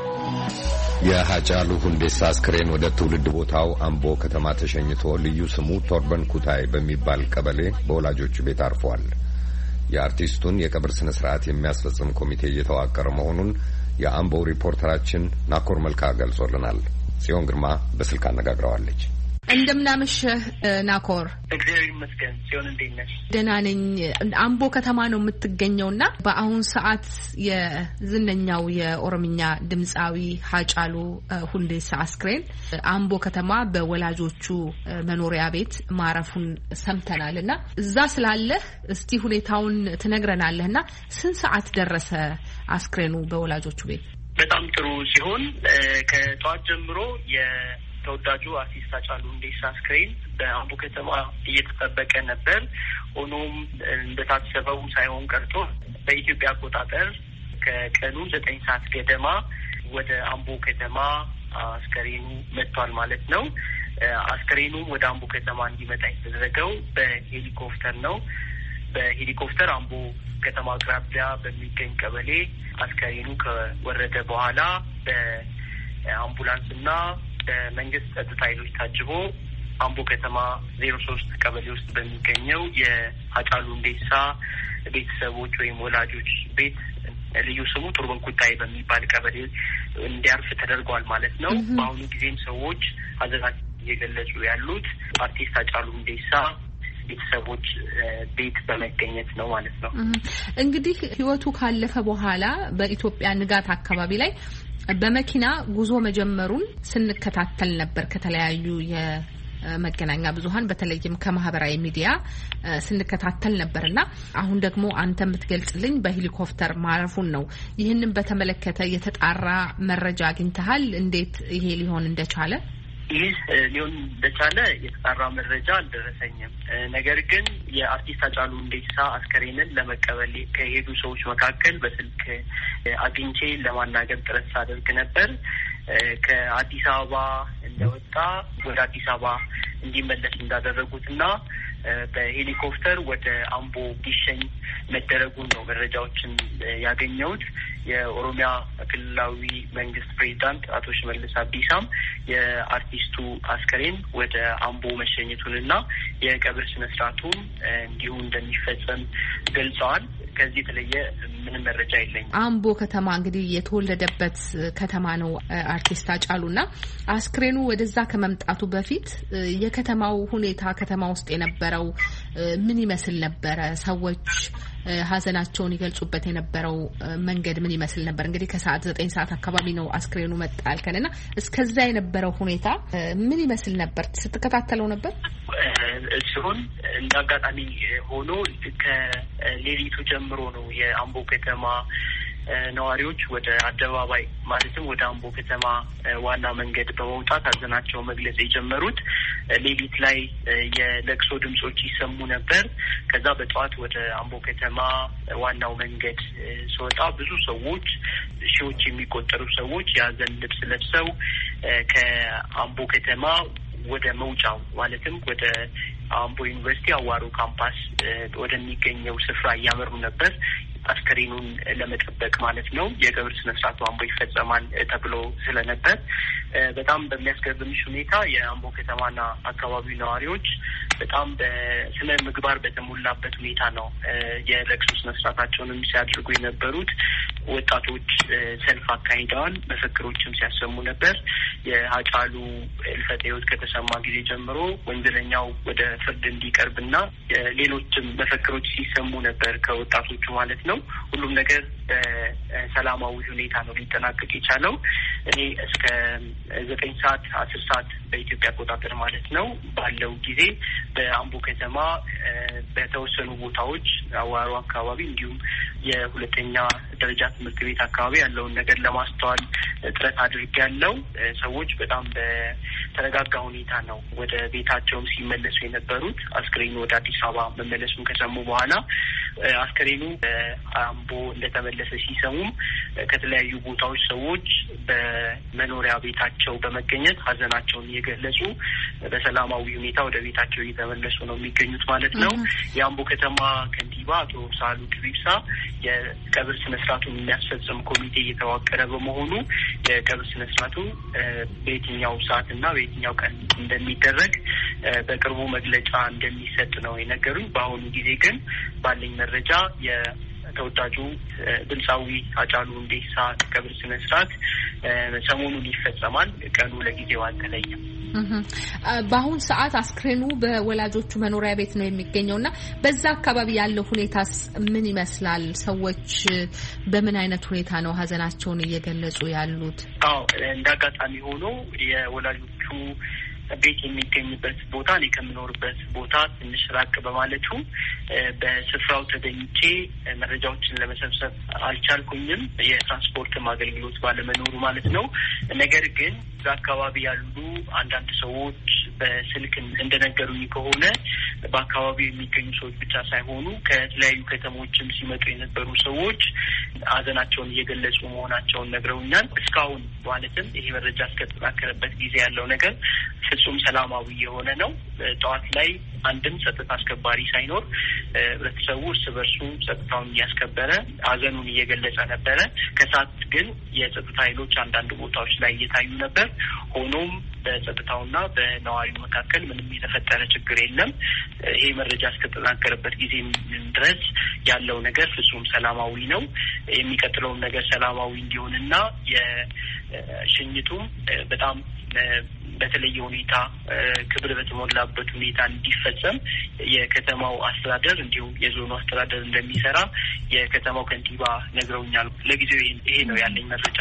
የሃጫሉ ሁንዴሳ አስክሬን ወደ ትውልድ ቦታው አምቦ ከተማ ተሸኝቶ ልዩ ስሙ ቶርበን ኩታይ በሚባል ቀበሌ በወላጆቹ ቤት አርፏል። የአርቲስቱን የቀብር ስነ ስርዓት የሚያስፈጽም ኮሚቴ እየተዋቀረ መሆኑን የአምቦ ሪፖርተራችን ናኮር መልካ ገልጾልናል። ጽዮን ግርማ በስልክ አነጋግረዋለች። እንደምናመሸህ ናኮር። እግዚአብሔር ይመስገን። ጽዮን እንዴት ነሽ? ደህና ነኝ። አምቦ ከተማ ነው የምትገኘውና በአሁን ሰዓት የዝነኛው የኦሮምኛ ድምጻዊ ሃጫሉ ሁንዴሳ አስክሬን አምቦ ከተማ በወላጆቹ መኖሪያ ቤት ማረፉን ሰምተናልና እዛ ስላለህ እስቲ ሁኔታውን ትነግረናለህና ስንት ሰዓት ደረሰ አስክሬኑ በወላጆቹ ቤት? በጣም ጥሩ ሲሆን ከጧት ጀምሮ ተወዳጁ አርቲስት ሃጫሉ ሁንዴሳ አስክሬን በአምቦ ከተማ እየተጠበቀ ነበር። ሆኖም እንደታሰበው ሳይሆን ቀርቶ በኢትዮጵያ አቆጣጠር ከቀኑ 9 ሰዓት ገደማ ወደ አምቦ ከተማ አስክሬኑ መጥቷል ማለት ነው። አስክሬኑ ወደ አምቦ ከተማ እንዲመጣ የተደረገው በሄሊኮፕተር ነው። በሄሊኮፕተር አምቦ ከተማ አቅራቢያ በሚገኝ ቀበሌ አስክሬኑ ከወረደ በኋላ በአምቡላንስና በመንግስት ጸጥታ ኃይሎች ታጅቦ አምቦ ከተማ 03 ቀበሌ ውስጥ በሚገኘው የሃጫሉ ሁንዴሳ ቤተሰቦች ወይም ወላጆች ቤት ልዩ ስሙ ቶርበን ኩታይ በሚባል ቀበሌ እንዲያርፍ ተደርጓል ማለት ነው። በአሁኑ ጊዜም ሰዎች ሀዘናቸውን እየገለጹ ያሉት አርቲስት ሃጫሉ ሁንዴሳ ቤተሰቦች ቤት በመገኘት ነው ማለት ነው። እንግዲህ ህይወቱ ካለፈ በኋላ በኢትዮጵያ ንጋት አካባቢ ላይ በመኪና ጉዞ መጀመሩን ስንከታተል ነበር ከተለያዩ የመገናኛ ብዙሃን በተለይም ከማህበራዊ ሚዲያ ስንከታተል ነበርና አሁን ደግሞ አንተ የምትገልጽልኝ በሄሊኮፕተር ማረፉን ነው። ይህንን በተመለከተ የተጣራ መረጃ አግኝተሃል? እንዴት ይሄ ሊሆን እንደቻለ? ይህ ሊሆን እንደቻለ የተጣራ መረጃ አልደረሰኝም። ነገር ግን የአርቲስት ሃጫሉ ሁንዴሳ አስከሬንን ለመቀበል ከሄዱ ሰዎች መካከል በስልክ አግኝቼ ለማናገር ጥረት ሳደርግ ነበር። ከአዲስ አበባ እንደወጣ ወደ አዲስ አበባ እንዲመለስ እንዳደረጉትና በሄሊኮፕተር ወደ አምቦ እንዲሸኝ መደረጉን ነው መረጃዎችን ያገኘሁት። የኦሮሚያ ክልላዊ መንግስት ፕሬዚዳንት አቶ ሽመልስ አብዲሳም የአርቲስቱ አስከሬን ወደ አምቦ መሸኘቱንና የቀብር ስነ ስርዓቱም እንዲሁ እንደሚፈጸም ገልጸዋል። ከዚህ የተለየ ምንም መረጃ የለኝም። አምቦ ከተማ እንግዲህ የተወለደበት ከተማ ነው አርቲስት ሃጫሉና አስክሬኑ ወደዛ ከመምጣቱ በፊት የከተማው ሁኔታ ከተማ ውስጥ የነበረው ምን ይመስል ነበረ? ሰዎች ሀዘናቸውን ይገልጹበት የነበረው መንገድ ምን ይመስል ነበር? እንግዲህ ከሰዓት 9 ሰዓት አካባቢ ነው አስክሬኑ መጣ ያልከንና እስከዛ የነበረው ሁኔታ ምን ይመስል ነበር? ስትከታተለው ነበር? ሲሆን እንዳጋጣሚ ሆኖ ከሌሊቱ ጀምሮ ነው የአምቦ ከተማ ነዋሪዎች ወደ አደባባይ ማለትም ወደ አምቦ ከተማ ዋና መንገድ በመውጣት ሀዘናቸው መግለጽ የጀመሩት። ሌሊት ላይ የለቅሶ ድምጾች ይሰሙ ነበር። ከዛ በጠዋት ወደ አምቦ ከተማ ዋናው መንገድ ሲወጣ ብዙ ሰዎች፣ ሺዎች የሚቆጠሩ ሰዎች የሀዘን ልብስ ለብሰው ከአምቦ ከተማ ወደ መውጫው ማለትም ወደ አምቦ ዩኒቨርሲቲ አዋሮ ካምፓስ ወደሚገኘው ስፍራ እያመሩ ነበር። አስከሬኑን ለመጠበቅ ማለት ነው። የቀብር ስነ ስርዓቱ አምቦ ይፈጸማል ተብሎ ስለነበር በጣም በሚያስገርምሽ ሁኔታ የአምቦ ከተማና አካባቢው ነዋሪዎች በጣም በስነ ምግባር በተሞላበት ሁኔታ ነው የለቅሶ ስነ ስርዓታቸውንም ሲያደርጉ የነበሩት። ወጣቶች ሰልፍ አካሂደዋል፣ መፈክሮችም ሲያሰሙ ነበር። የሀጫሉ እልፈተ ሕይወት ከተሰማ ጊዜ ጀምሮ ወንጀለኛው ወደ ፍርድ እንዲቀርብና ሌሎችም መፈክሮች ሲሰሙ ነበር ከወጣቶቹ ማለት ነው። ሁሉም ነገር በሰላማዊ ሁኔታ ነው ሊጠናቀቅ የቻለው። እኔ እስከ 9 ሰዓት 10 ሰዓት በኢትዮጵያ አቆጣጠር ማለት ነው ባለው ጊዜ በአምቦ ከተማ በተወሰኑ ቦታዎች አዋሮ አካባቢ እንዲሁም የሁለተኛ ደረጃ ትምህርት ቤት አካባቢ ያለውን ነገር ለማስተዋል ጥረት አድርጌያለሁ። ሰዎች በጣም በተረጋጋ ሁኔታ ነው ወደ ቤታቸውም ሲመለሱ የነበሩት። አስክሬኑ ወደ አዲስ አበባ መመለሱን ከሰሙ በኋላ አስክሬኑ በአምቦ እንደተመለሰ ሲሰሙም ከተለያዩ ቦታዎች ሰዎች በመኖሪያ ቤታቸው በመገኘት ሀዘናቸውን እየገለጹ በሰላማዊ ሁኔታ ወደ ቤታቸው እየተመለሱ ነው የሚገኙት ማለት ነው። የአምቦ ከተማ ከንቲባ አቶ ሳህሉ ድሪብሳ የቀብር ስነስርዓቱን የሚያስፈጽም ኮሚቴ እየተዋቀረ በመሆኑ የቀብር ስነስርዓቱ በየትኛው ሰዓትና በየትኛው ቀን እንደሚደረግ በቅርቡ መግለጫ እንደሚሰጥ ነው የነገሩኝ። በአሁኑ ጊዜ ግን ባለኝ መረጃ የተወዳጁ ድምፃዊ ሃጫሉ ሁንዴሳ ቀብር ስነስርዓት ሰሞኑን ይፈጸማል። ቀኑ ለጊዜው አልተለየም። በአሁን ሰዓት አስክሬኑ በወላጆቹ መኖሪያ ቤት ነው የሚገኘውና በዛ አካባቢ ያለው ሁኔታስ ምን ይመስላል? ሰዎች በምን አይነት ሁኔታ ነው ሀዘናቸውን እየገለጹ ያሉት? አዎ እንዳጋጣሚ ሆኖ የወላጆቹ ቤት የሚገኝበት ቦታ እኔ ከምኖርበት ቦታ ትንሽ ራቅ በማለቱ በስፍራው ተገኝቼ መረጃዎችን ለመሰብሰብ አልቻልኩኝም፣ የትራንስፖርትም አገልግሎት ባለመኖሩ ማለት ነው። ነገር ግን እዛ አካባቢ ያሉ አንዳንድ ሰዎች በስልክ እንደነገሩኝ ከሆነ በአካባቢው የሚገኙ ሰዎች ብቻ ሳይሆኑ ከተለያዩ ከተሞችም ሲመጡ የነበሩ ሰዎች ሀዘናቸውን እየገለጹ መሆናቸውን ነግረውኛል። እስካሁን ማለትም ይሄ መረጃ እስከተጠናከረበት ጊዜ ያለው ነገር ፍጹም ሰላማዊ የሆነ ነው። ጠዋት ላይ አንድም ጸጥታ አስከባሪ ሳይኖር ህብረተሰቡ እርስ በርሱ ጸጥታውን እያስከበረ ሀዘኑን እየገለጸ ነበረ። ከሰዓት ግን የጸጥታ ኃይሎች አንዳንድ ቦታዎች ላይ እየታዩ ነበር። ሆኖም በጸጥታውና በነዋሪው መካከል ምንም የተፈጠረ ችግር የለም። ይሄ መረጃ እስከተጠናከረበት ጊዜ ድረስ ያለው ነገር ፍጹም ሰላማዊ ነው። የሚቀጥለውን ነገር ሰላማዊ እንዲሆንና የሽኝቱም በጣም በተለየ ሁኔታ ክብር በተሞላበት ሁኔታ እንዲፈጸም የከተማው አስተዳደር እንዲሁም የዞኑ አስተዳደር እንደሚሰራ የከተማው ከንቲባ ነግረውኛል። ለጊዜው ይሄ ነው ያለኝ መረጃ።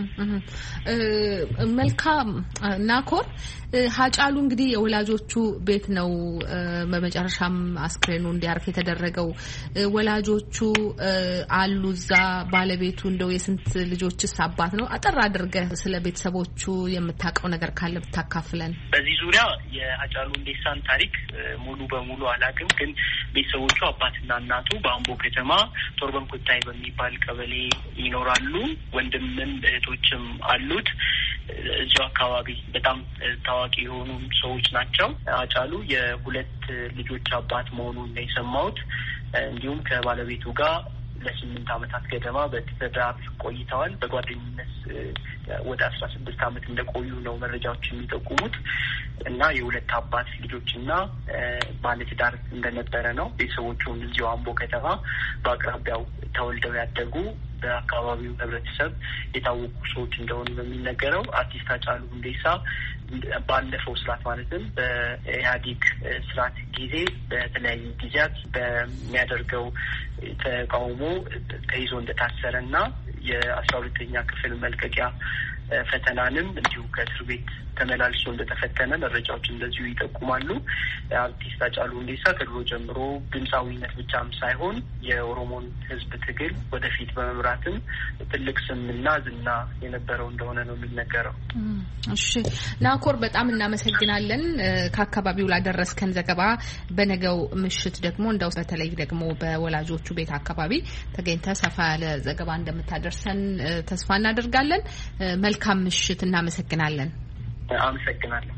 መልካም ናኮር፣ ሃጫሉ እንግዲህ የወላጆቹ ቤት ነው በመጨረሻም አስክሬኑ እንዲያርፍ የተደረገው። ወላጆቹ አሉ እዛ። ባለቤቱ እንደው የስንት ልጆችስ አባት ነው? አጠር አድርገህ ስለ ቤተሰቦቹ የምታውቀው ነገር ካለ ብታካፍለን። በዚህ ዙሪያ የሃጫሉ ሁንዴሳን ታሪክ ሙሉ በሙሉ አላውቅም፣ ግን ቤተሰቦቹ አባትና እናቱ በአምቦ ከተማ ቶርበን ኩታይ በሚባል ቀበሌ ይኖራሉ። ወንድምም እህቶችም አሉት። እዚሁ አካባቢ በጣም ታዋቂ የሆኑ ሰዎች ናቸው። ሃጫሉ የሁለት ልጆች አባት መሆኑን ነው የሰማሁት። እንዲሁም ከባለቤቱ ጋር ለ8 ዓመታት ገደማ በትዳር ቆይተዋል። በጓደኝነት ወደ 16 ዓመት እንደቆዩ ነው መረጃዎች የሚጠቁሙት እና የሁለት አባት ልጆችና ባለትዳር እንደነበረ ነው። ቤተሰቦቹም እዚሁ አምቦ ከተማ በአቅራቢያው ተወልደው ያደጉ በአካባቢው ህብረተሰብ የታወቁ ሰዎች እንደሆኑ በሚነገረው አርቲስት ሃጫሉ ሁንዴሳ ባለፈው ስርዓት ማለትም በኢህአዴግ ስርዓት ጊዜ በተለያዩ ጊዜያት በሚያደርገው ተቃውሞ ተይዞ እንደታሰረ እና የ12ኛ ክፍል መልቀቂያ ፈተናንም እንዲሁ ከእስር ቤት ተመላልሶ እንደተፈተነ መረጃዎች እንደዚሁ ይጠቁማሉ። አርቲስት ሃጫሉ ሁንዴሳ ከድሮ ጀምሮ ድምፃዊነት ብቻም ሳይሆን የኦሮሞን ህዝብ ትግል ወደፊት በመምራትም ትልቅ ስምና ዝና የነበረው እንደሆነ ነው የሚነገረው። እሺ ናኮር፣ በጣም እናመሰግናለን ከአካባቢው ላደረስከን ዘገባ። በነገው ምሽት ደግሞ እንደው በተለይ ደግሞ በወላጆቹ ቤት አካባቢ ተገኝተህ ሰፋ ያለ ዘገባ እንደምታደርሰን ተስፋ እናደርጋለን። መልካም ምሽት። እናመሰግናለን። አመሰግናለሁ።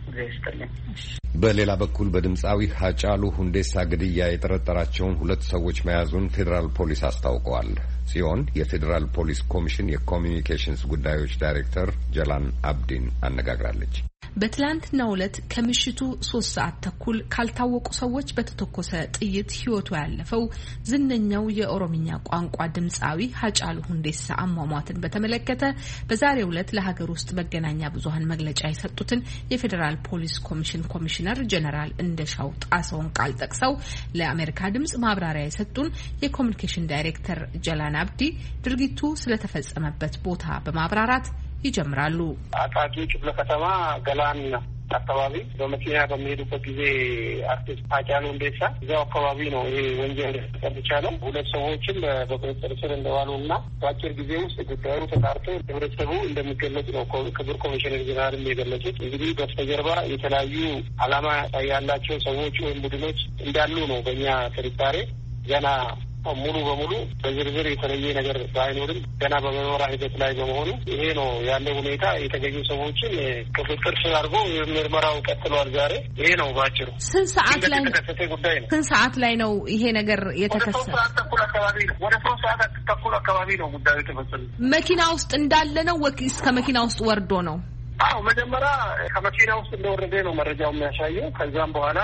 በሌላ በኩል በድምፃዊ ሃጫሉ ሁንዴሳ ግድያ የጠረጠራቸውን 2 ሰዎች መያዙን ፌዴራል ፖሊስ አስታውቀዋል። ሲሆን የፌዴራል ፖሊስ ኮሚሽን የኮሚኒኬሽንስ ጉዳዮች ዳይሬክተር ጀላን አብዲን አነጋግራለች። በትላንትናው ዕለት ከምሽቱ 3 ሰዓት ተኩል ካልታወቁ ሰዎች በተተኮሰ ጥይት ሕይወቱ ያለፈው ዝነኛው የኦሮምኛ ቋንቋ ድምፃዊ ሃጫሉ ሁንዴሳ አሟሟትን በተመለከተ በዛሬው ዕለት ለሀገር ውስጥ መገናኛ ብዙሃን መግለጫ የሰጡትን የፌዴራል ፖሊስ ኮሚሽን ኮሚሽነር ጀነራል እንደሻው ጣሰውን ቃል ጠቅሰው ለአሜሪካ ድምጽ ማብራሪያ የሰጡን የኮሚኒኬሽን ዳይሬክተር ጀላን አብዲ ድርጊቱ ስለተፈጸመበት ቦታ በማብራራት ይጀምራሉ። አቃቂ ክፍለ ከተማ ገላን አካባቢ በመኪና በሚሄዱበት ጊዜ አርቲስት ሃጫሉ ሁንዴሳ እዛው አካባቢ ነው ይሄ ወንጀል የተቻለው። 2 ሰዎችም በቁጥጥር ስር እንደዋሉና በአጭር ጊዜ ውስጥ ጉዳዩ ተጣርቶ ህብረተሰቡ እንደሚገለጽ ነው ክቡር ኮሚሽነር ጀነራልም የገለጹት። እንግዲህ በስተጀርባ የተለያዩ ዓላማ ያላቸው ሰዎች ወይም ቡድኖች እንዳሉ ነው በእኛ ጥርጣሬ። ገና ሙሉ በሙሉ በዝርዝር የተለየ ነገር ባይኖርም ገና በመኖሪያ ሂደት ላይ በመሆኑ ይሄ ነው ያለው ሁኔታ። የተገኙ ሰዎችን ቁጥጥር ስር አድርጎ ምርመራው ቀጥሏል። ዛሬ ይሄ ነው ባጭሩ። ስንት ሰዓት ላይ የተከሰተ ጉዳይ ነው? ስንት ሰዓት ላይ ነው ይሄ ነገር የተከሰተ? ወደ 3 ሰዓት ተኩል አካባቢ ነው። ወደ 3 ሰዓት ተኩል አካባቢ ነው ጉዳዩ የተፈጸመው። መኪና ውስጥ እንዳለ ነው ወይስ ከመኪና ውስጥ ወርዶ ነው? አዎ መጀመሪያ ከመኪና ውስጥ እንደወረደ ነው መረጃው የሚያሳየው። ከዛም በኋላ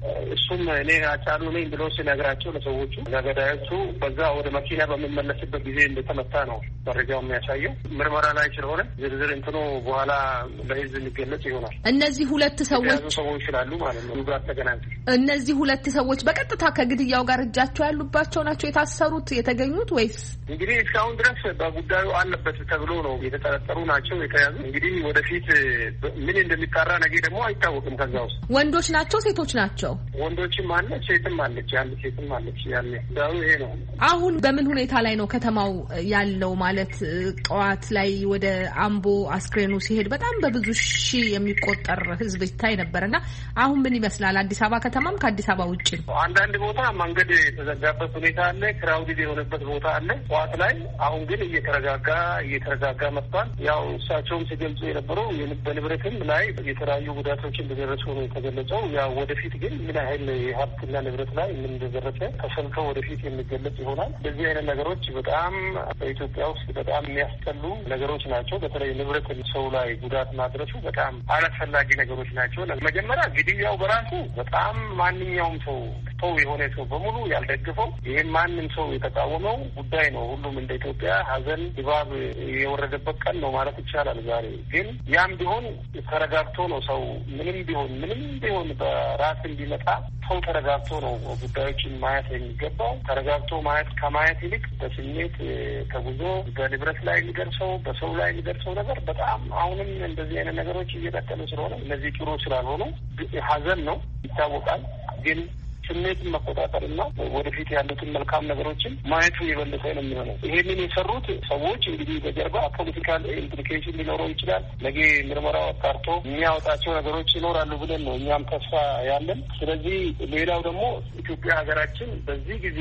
እሱም እኔ ሃጫሉ ነኝ ብሎ ሲነግራቸው ለሰዎቹ ለገዳዮቹ በዛ ወደ መኪና በሚመለስበት ጊዜ እንደተመታ ነው መረጃው የሚያሳየው። ምርመራ ላይ ስለሆነ ዝርዝር እንትኑ በኋላ ለህዝብ የሚገለጽ ይሆናል። እነዚህ 2 ሰዎች ስላሉ ማለት ነው ጋር ተገናኝተው እነዚህ 2 ሰዎች በቀጥታ ከግድያው ጋር እጃቸው ያሉባቸው ናቸው የታሰሩት የተገኙት ወይስ? እንግዲህ እስካሁን ድረስ በጉዳዩ አለበት ተብሎ ነው የተጠረጠሩ ናቸው የተያዙ። እንግዲህ ወደፊት ምን እንደሚጣራ ነገ ደግሞ አይታወቅም። ከዛ ውስጥ ወንዶች ናቸው ሴቶች ናቸው? ወንዶችም አለ ሴትም አለች። አንድ ሴትም አለች። ያለ ዳው ይሄ ነው። አሁን በምን ሁኔታ ላይ ነው ከተማው ያለው? ማለት ጠዋት ላይ ወደ አምቦ አስክሬኑ ሲሄድ በጣም በብዙ ሺህ የሚቆጠር ህዝብ ይታይ ነበርና አሁን ምን ይመስላል? አዲስ አበባ ከተማም ከአዲስ አበባ ውጪ ነው። አንዳንድ ቦታ መንገድ የተዘጋበት ሁኔታ አለ። ክራውድድ የሆነበት ቦታ አለ ጠዋት ላይ። አሁን ግን እየተረጋጋ መጥቷል። ያው እሳቸውም ሲገልጹ የነበረው በንብረትም ላይ የተለያዩ ጉዳቶችን እንደደረሱ ነው የተገለጸው። ያው ወደፊት ግን ምን ያህል የሀብትና ንብረት ላይ ምን እንደደረሰ ተሰልቶ ወደፊት የሚገለጽ ይሆናል። በዚህ አይነት ነገሮች በጣም በኢትዮጵያ ውስጥ በጣም የሚያስጠሉ ነገሮች ናቸው። በተለይ ንብረት ሰው ላይ ጉዳት ማድረሱ በጣም አላስፈላጊ ነገሮች ናቸው። መጀመሪያ ግድያው በራሱ በጣም ማንኛውም ሰው የሆነ ሰው በሙሉ ያልደግፈው ይህም ማንም ሰው የተቃወመው ጉዳይ ነው። ሁሉም እንደ ኢትዮጵያ ሀዘን ድባብ የወረደበት ቀን ነው ማለት ይቻላል ዛሬ። ግን ያም ቢሆን ተረጋግቶ ነው ሰው ምንም ቢሆን በራስ እንዲመጣ ሰው ተረጋግቶ ነው ጉዳዮችን ማየት የሚገባው። ተረጋግቶ ከማየት ይልቅ በስሜት ተጉዞ በንብረት ላይ የሚደርሰው በሰው ላይ የሚደርሰው ነገር በጣም አሁንም እንደዚህ አይነት ነገሮች እየቀጠሉ ስለሆነ እነዚህ ጥሩ ስላልሆኑ ሀዘን ነው ይታወቃል። ግን ስሜትን መቆጣጠርና ወደፊት ያሉትን መልካም ነገሮችን ማየቱ የበለጠ ነው የሚሆነው። ይሄንን የሰሩት ሰዎች እንግዲህ በጀርባ ፖለቲካል ኢምፕሊኬሽን ሊኖረው ይችላል። ነገ ምርመራው አጣርቶ የሚያወጣቸው ነገሮች ይኖራሉ ብለን ነው እኛም ተስፋ ያለን። ስለዚህ ሌላው ደግሞ ኢትዮጵያ ሀገራችን በዚህ ጊዜ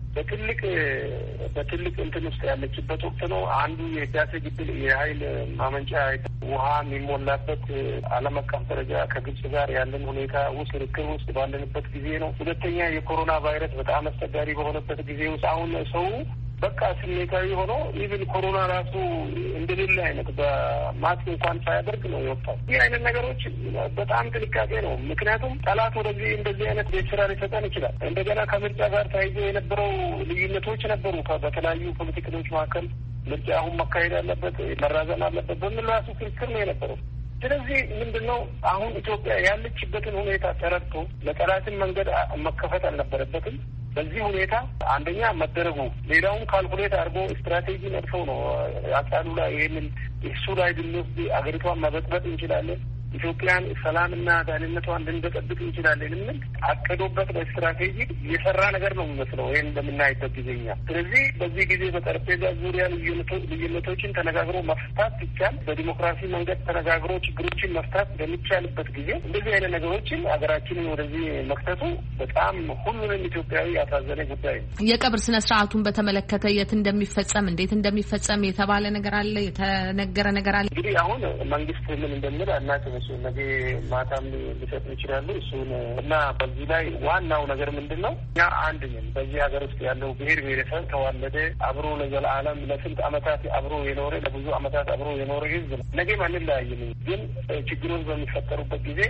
በትልቅ እንትን ውስጥ ያለችበት ወቅት ነው። አንዱ የህዳሴ ግድብ የኃይል ማመንጫ ውሃ የሚሞላበት ዓለም አቀፍ ደረጃ ከግብጽ ጋር ያለን ሁኔታ ውስጥ ርክር ውስጥ ባለንበት ጊዜ ነው። ሁለተኛ የኮሮና ቫይረስ በጣም አስቸጋሪ በሆነበት ጊዜ ውስጥ አሁን ሰው በቃ ስሜታዊ ሆኖ ኢቭን ኮሮና ራሱ እንደሌለ አይነት በማስክ እንኳን ሳያደርግ ነው የወጣው። ይህ አይነት ነገሮች በጣም ጥንቃቄ ነው። ምክንያቱም ጠላት ወደዚህ እንደዚህ አይነት ቤት ስራ ሊሰጠን ይችላል። እንደገና ከምርጫ ጋር ተያይዞ የነበረው ልዩነቶች ነበሩ በተለያዩ ፖለቲከኞች መካከል። ምርጫ አሁን መካሄድ አለበት መራዘም አለበት በምን ራሱ ክርክር ነው የነበረው። ስለዚህ ምንድነው አሁን ኢትዮጵያ ያለችበትን ሁኔታ ተረድቶ ለጠላትን መንገድ መከፈት አልነበረበትም። በዚህ ሁኔታ አንደኛ መደረጉ ሌላውን ካልኩሌት አድርጎ ስትራቴጂ ነድፈው ነው ሃጫሉ ላይ ይህንን እሱ ላይ ብንወስድ አገሪቷን መበጥበጥ እንችላለን፣ ኢትዮጵያን ሰላምና ደህንነቷን ልንበጠብጥ እንችላለን የሚል አቅዶበት በስትራቴጂ የሰራ ነገር ነው የሚመስለው ይህን በምናይበት ጊዜኛ። ስለዚህ በዚህ ጊዜ በጠረጴዛ ዙሪያ ልዩነቶችን ተነጋግሮ መፍታት ይቻል፣ በዲሞክራሲ መንገድ ተነጋግሮ ችግሮችን መፍታት በሚቻልበት ጊዜ እንደዚህ አይነት ነገሮችን ሀገራችንን ወደዚህ መክተቱ በጣም ሁሉንም ኢትዮጵያዊ ያሳዘነ ጉዳይ ነው። የቀብር ስነ ስርዓቱን በተመለከተ የት እንደሚፈጸም እንዴት እንደሚፈጸም የተባለ ነገር አለ? የተነገረ ነገር አለ? እንግዲህ አሁን መንግስት ምን እንደሚል አናውቅም። እሱ ነገ ማታም ሊሰጥ ይችላሉ እሱን እና በዚህ ላይ ዋናው ነገር ምንድነው ያ አንድ ነን በዚህ ሀገር ውስጥ ያለው ብሔር ብሔረሰብ ተዋለደ አብሮ ለዘላለም ለስንት አመታት አብሮ የኖረ ለብዙ አመታት አብሮ የኖረ ህዝብ ነው። ነገ ማንን ላይልን ግን ችግሮች በሚፈጠሩበት ጊዜ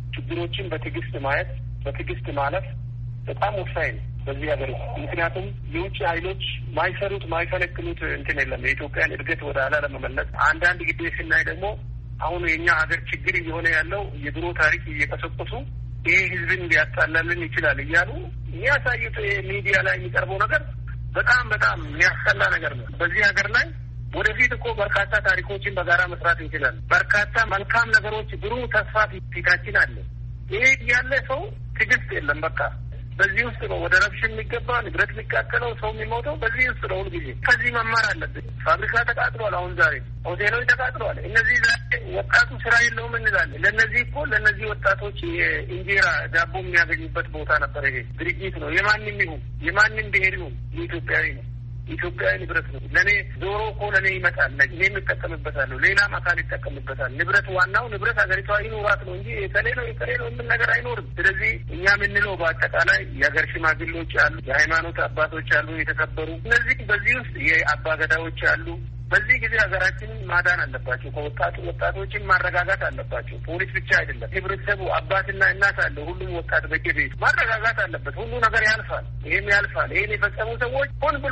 ችግሮችን በትዕግስት ማየት በትዕግስት ማለፍ በጣም ወሳኝ ነው በዚህ ሀገር። ምክንያቱም የውጭ ኃይሎች ማይሰሩት ማይፈለክሉት እንትን የለም የኢትዮጵያን እድገት ወደ ኋላ ለመመለስ። አንዳንድ ጊዜ ስናይ ደግሞ አሁን የኛ ሀገር ችግር እየሆነ ያለው የድሮ ታሪክ እየቀሰቀሱ ይሄ ህዝብን ሊያጣላልን ይችላል እያሉ የሚያሳዩት ሚዲያ ላይ የሚቀርበው ነገር በጣም በጣም የሚያስጠላ ነገር ነው። በዚህ ሀገር ላይ ወደፊት እኮ በርካታ ታሪኮችን በጋራ መስራት እንችላለን። በርካታ መልካም ነገሮች ብሩህ ተስፋ ፊታችን አለ። ይሄ ያለ ሰው ትዕግስት የለም በቃ በዚህ ውስጥ ነው ወደ ረብሽ የሚገባ ንብረት የሚቃጠለው ሰው የሚሞተው በዚህ ውስጥ ነው። ሁልጊዜ ከዚህ መማር አለብን። ፋብሪካ ተቃጥሏል። አሁን ዛሬ ሆቴሎች ተቃጥሏል። እነዚህ ዛሬ ወጣቱ ስራ የለውም እንላለን። ለእነዚህ እኮ ለእነዚህ ወጣቶች የእንጀራ ዳቦ የሚያገኙበት ቦታ ነበር። ይሄ ድርጅት ነው የማንም ይሁን የማንም ብሄር ይሁን የኢትዮጵያዊ ነው። ኢትዮጵያዊ ንብረት ነው። ለእኔ ዶሮ እኮ ለእኔ ይመጣል። እኔም እጠቀምበታለሁ፣ ሌላም አካል ይጠቀምበታል። ንብረት ዋናው ንብረት ሀገሪቷ ይኑራት ነው እንጂ የከሌ ነው የምን ነገር አይኖርም። ስለዚህ እኛ የምንለው በአጠቃላይ የሀገር ሽማግሌዎች አሉ፣ የሃይማኖት አባቶች አሉ የተከበሩ። እነዚህ በዚህ ውስጥ የአባገዳዎች አሉ። በዚህ ጊዜ ሀገራችንን ማዳን አለባቸው። ወጣቶችን ማረጋጋት አለባቸው። ፖሊስ ብቻ አይደለም፣ ህብረተሰቡ አባትና እናት አለ። ሁሉም ወጣት በየቤቱ ማረጋጋት አለበት። ሁሉ ነገር ያልፋል፣ ይሄም ያልፋል። ይሄን የፈጸሙ ሰዎች ሆን ብሎ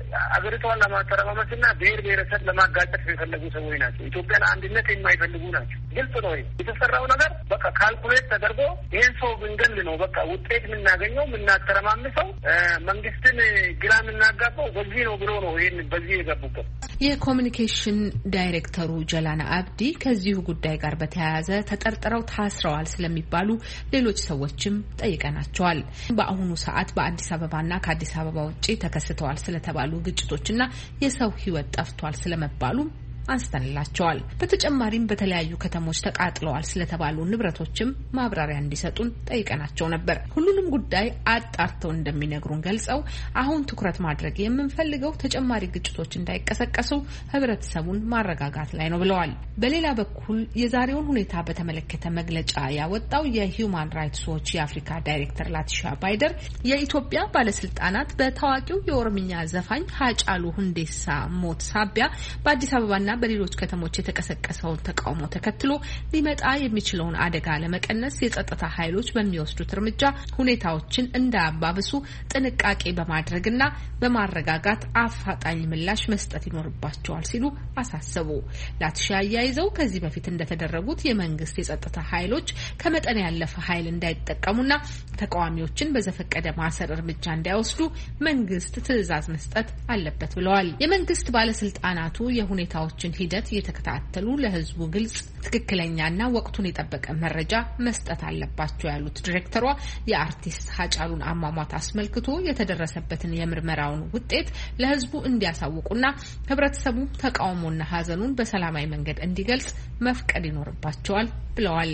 አገሪቷን ለማተረማመስና ብሔር ብሔረሰብ ለማጋጨት የፈለጉ ሰዎች ናቸው። ኢትዮጵያን አንድነት የማይፈልጉ ናቸው። ግልጽ ነው። የተሰራው ነገር በቃ ካልኩሌት ተደርጎ ይህን ሰው ብንገል ነው በቃ ውጤት የምናገኘው የምናተረማምሰው መንግስትን ግራ የምናጋባው በዚህ ነው ብሎ ነው ይህን በዚህ የገቡበት። የኮሚኒኬሽን ዳይሬክተሩ ጀላና አብዲ ከዚሁ ጉዳይ ጋር በተያያዘ ተጠርጥረው ታስረዋል ስለሚባሉ ሌሎች ሰዎችም ጠይቀናቸዋል። በአሁኑ ሰዓት በአዲስ አበባና ከአዲስ አበባ ውጪ ተከስተዋል ስለተባሉ ግጭቶችና የሰው ሕይወት ጠፍቷል ስለመባሉ አንስተንላቸዋል። በተጨማሪም በተለያዩ ከተሞች ተቃጥለዋል ስለተባሉ ንብረቶችም ማብራሪያ እንዲሰጡን ጠይቀናቸው ነበር። ሁሉንም ጉዳይ አጣርተው እንደሚነግሩን ገልጸው አሁን ትኩረት ማድረግ የምንፈልገው ተጨማሪ ግጭቶች እንዳይቀሰቀሱ ህብረተሰቡን ማረጋጋት ላይ ነው ብለዋል። በሌላ በኩል የዛሬውን ሁኔታ በተመለከተ መግለጫ ያወጣው የሂውማን ራይትስ ዎች የአፍሪካ ዳይሬክተር ላቲሻ ባይደር የኢትዮጵያ ባለስልጣናት በታዋቂው የኦሮምኛ ዘፋኝ ሃጫሉ ሁንዴሳ ሞት ሳቢያ በአዲስ አበባና በሌሎች ከተሞች የተቀሰቀሰውን ተቃውሞ ተከትሎ ሊመጣ የሚችለውን አደጋ ለመቀነስ የጸጥታ ኃይሎች በሚወስዱት እርምጃ ሁኔታዎችን እንዳያባብሱ ጥንቃቄ በማድረግና በማረጋጋት አፋጣኝ ምላሽ መስጠት ይኖርባቸዋል ሲሉ አሳሰቡ። ላትሻ አያይዘው ከዚህ በፊት እንደተደረጉት የመንግስት የጸጥታ ኃይሎች ከመጠን ያለፈ ኃይል እንዳይጠቀሙና ተቃዋሚዎችን በዘፈቀደ ማሰር እርምጃ እንዳይወስዱ መንግስት ትዕዛዝ መስጠት አለበት ብለዋል። የመንግስት ባለስልጣናቱ የሁኔታዎች ሂደት እየተከታተሉ ለህዝቡ ግልጽ ትክክለኛና ወቅቱን የጠበቀ መረጃ መስጠት አለባቸው ያሉት ዲሬክተሯ የአርቲስት ሃጫሉን አሟሟት አስመልክቶ የተደረሰበትን የምርመራውን ውጤት ለህዝቡ እንዲያሳውቁና ህብረተሰቡ ተቃውሞና ሀዘኑን በሰላማዊ መንገድ እንዲገልጽ መፍቀድ ይኖርባቸዋል ብለዋል።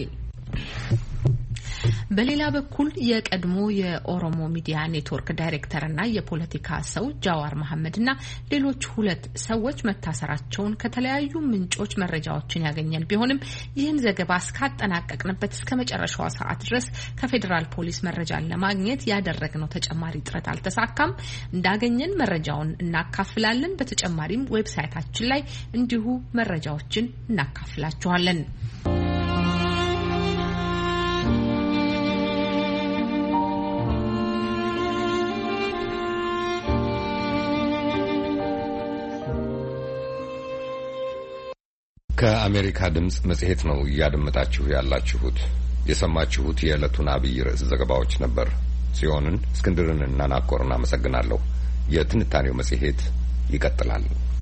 በሌላ በኩል የቀድሞ የኦሮሞ ሚዲያ ኔትወርክ ዳይሬክተርና የፖለቲካ ሰው ጃዋር መሐመድና ሌሎች 2 ሰዎች መታሰራቸውን ከተለያዩ ምንጮች መረጃዎችን ያገኘን ቢሆንም ይህን ዘገባ እስካጠናቀቅንበት እስከ መጨረሻው ሰዓት ድረስ ከፌዴራል ፖሊስ መረጃን ለማግኘት ያደረግነው ተጨማሪ ጥረት አልተሳካም። እንዳገኘን መረጃውን እናካፍላለን። በተጨማሪም ዌብሳይታችን ላይ እንዲሁ መረጃዎችን እናካፍላችኋለን። ከአሜሪካ ድምጽ መጽሔት ነው እያደመጣችሁ ያላችሁት። የሰማችሁት የዕለቱን አብይ ርዕስ ዘገባዎች ነበር። ጽዮንን፣ እስክንድርን እና ናኮርን አመሰግናለሁ። የትንታኔው መጽሔት ይቀጥላል።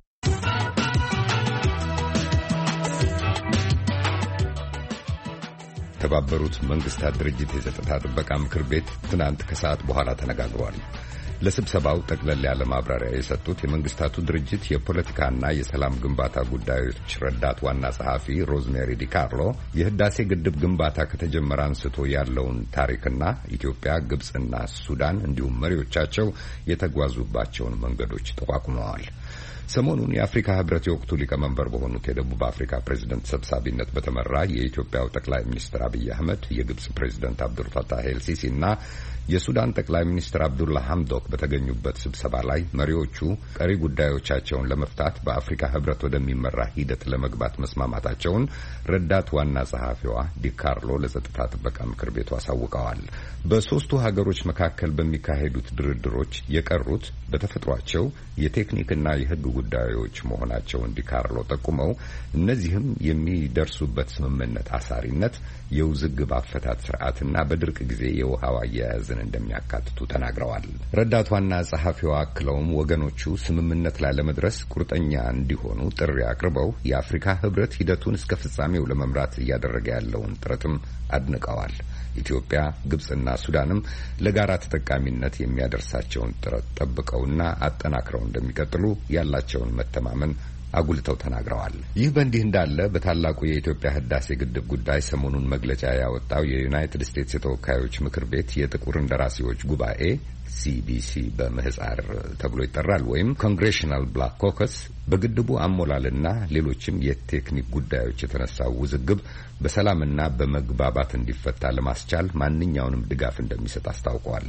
የተባበሩት መንግስታት ድርጅት የጸጥታ ጥበቃ ምክር ቤት ትናንት ከሰዓት በኋላ ተነጋግሯል። ለስብሰባው ጠቅለል ያለ ማብራሪያ የሰጡት የመንግስታቱ ድርጅት የፖለቲካና የሰላም ግንባታ ጉዳዮች ረዳት ዋና ጸሐፊ ሮዝሜሪ ዲካርሎ የህዳሴ ግድብ ግንባታ ከተጀመረ አንስቶ ያለውን ታሪክና ኢትዮጵያ፣ ግብጽና ሱዳን እንዲሁም መሪዎቻቸው የተጓዙባቸውን መንገዶች ጠቋቁመዋል። ሰሞኑን የአፍሪካ ህብረት የወቅቱ ሊቀመንበር በሆኑት የደቡብ አፍሪካ ፕሬዝዳንት ሰብሳቢነት በተመራ የኢትዮጵያው ጠቅላይ ሚኒስትር አብይ አህመድ፣ የግብጽ ፕሬዝዳንት አብዱል ፈታህ ኤልሲሲ እና የሱዳን ጠቅላይ ሚኒስትር አብዱላ ሐምዶክ በተገኙበት ስብሰባ ላይ መሪዎቹ ቀሪ ጉዳዮቻቸውን ለመፍታት በአፍሪካ ህብረት ወደሚመራ ሂደት ለመግባት መስማማታቸውን ረዳት ዋና ጸሐፊዋ ዲካርሎ ለጸጥታ ጥበቃ ምክር ቤቱ አሳውቀዋል። በሶስቱ ሀገሮች መካከል በሚካሄዱት ድርድሮች የቀሩት በተፈጥሯቸው የቴክኒክና የህግ ጉዳዮች መሆናቸውን ዲካርሎ ጠቁመው እነዚህም የሚደርሱበት ስምምነት አሳሪነት፣ የውዝግብ አፈታት ስርዓትና በድርቅ ጊዜ የውሃው አያያዝን እንደሚያካትቱ ተናግረዋል። ረዳት ዋና ጸሐፊዋ አክለውም ወገኖቹ ስምምነት ላይ ለመድረስ ቁርጠኛ እንዲሆኑ ጥሪ አቅርበው የአፍሪካ ህብረት ሂደቱን እስከ ፍጻሜው ለመምራት እያደረገ ያለውን ጥረትም አድንቀዋል። ኢትዮጵያ፣ ግብጽና ሱዳንም ለጋራ ተጠቃሚነት የሚያደርሳቸውን ጥረት ጠብቀውና አጠናክረው እንደሚቀጥሉ ያላቸውን መተማመን አጉልተው ተናግረዋል። ይህ በእንዲህ እንዳለ በታላቁ የኢትዮጵያ ህዳሴ ግድብ ጉዳይ ሰሞኑን መግለጫ ያወጣው የዩናይትድ ስቴትስ የተወካዮች ምክር ቤት የጥቁር እንደራሴዎች ጉባኤ ሲቢሲ በምህጻር ተብሎ ይጠራል ወይም ኮንግሬሽናል ብላክ ኮከስ በግድቡ አሞላልና ሌሎችም የቴክኒክ ጉዳዮች የተነሳው ውዝግብ በሰላምና በመግባባት እንዲፈታ ለማስቻል ማንኛውንም ድጋፍ እንደሚሰጥ አስታውቋል።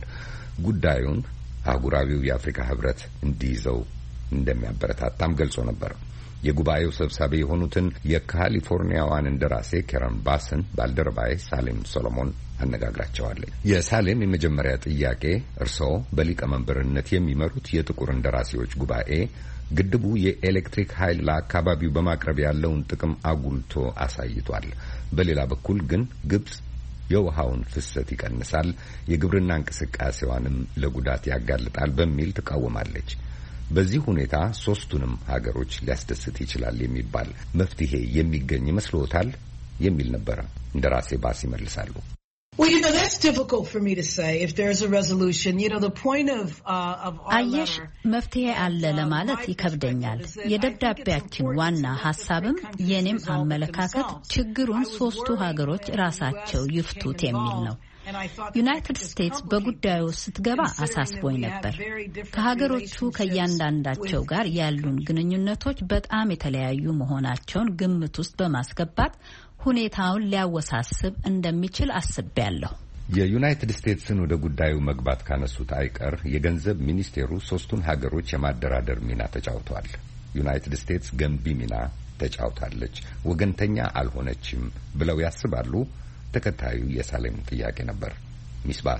ጉዳዩን አህጉራዊው የአፍሪካ ህብረት እንዲይዘው እንደሚያበረታታም ገልጾ ነበር። የጉባኤው ሰብሳቢ የሆኑትን የካሊፎርኒያዋን እንደራሴ ኬረን ባስን ባልደረባዬ ሳሌም ሶሎሞን አነጋግራቸዋለች። የሳሌም የመጀመሪያ ጥያቄ እርስዎ በሊቀመንበርነት የሚመሩት የጥቁር እንደራሴዎች ጉባኤ ግድቡ የኤሌክትሪክ ኃይል ለአካባቢው በማቅረብ ያለውን ጥቅም አጉልቶ አሳይቷል። በሌላ በኩል ግን ግብጽ የውሃውን ፍሰት ይቀንሳል፣ የግብርና እንቅስቃሴዋንም ለጉዳት ያጋልጣል በሚል ትቃወማለች። በዚህ ሁኔታ ሶስቱንም ሀገሮች ሊያስደስት ይችላል የሚባል መፍትሄ የሚገኝ ይመስልዎታል? የሚል ነበረ። እንደራሴ ባስ ይመልሳሉ። አየሽ፣ መፍትሄ አለ ለማለት ይከብደኛል። የደብዳቤያችን ዋና ሀሳብም የኔም አመለካከት ችግሩን ሶስቱ ሀገሮች ራሳቸው ይፍቱት የሚል ነው። ዩናይትድ ስቴትስ በጉዳዩ ስትገባ አሳስቦኝ ነበር። ከሀገሮቹ ከእያንዳንዳቸው ጋር ያሉን ግንኙነቶች በጣም የተለያዩ መሆናቸውን ግምት ውስጥ በማስገባት ሁኔታውን ሊያወሳስብ እንደሚችል አስቤያለሁ። የዩናይትድ ስቴትስን ወደ ጉዳዩ መግባት ካነሱት አይቀር የገንዘብ ሚኒስቴሩ ሶስቱን ሀገሮች የማደራደር ሚና ተጫውቷል። ዩናይትድ ስቴትስ ገንቢ ሚና ተጫውታለች፣ ወገንተኛ አልሆነችም ብለው ያስባሉ? ተከታዩ የሳሌም ጥያቄ ነበር። ሚስ ባስ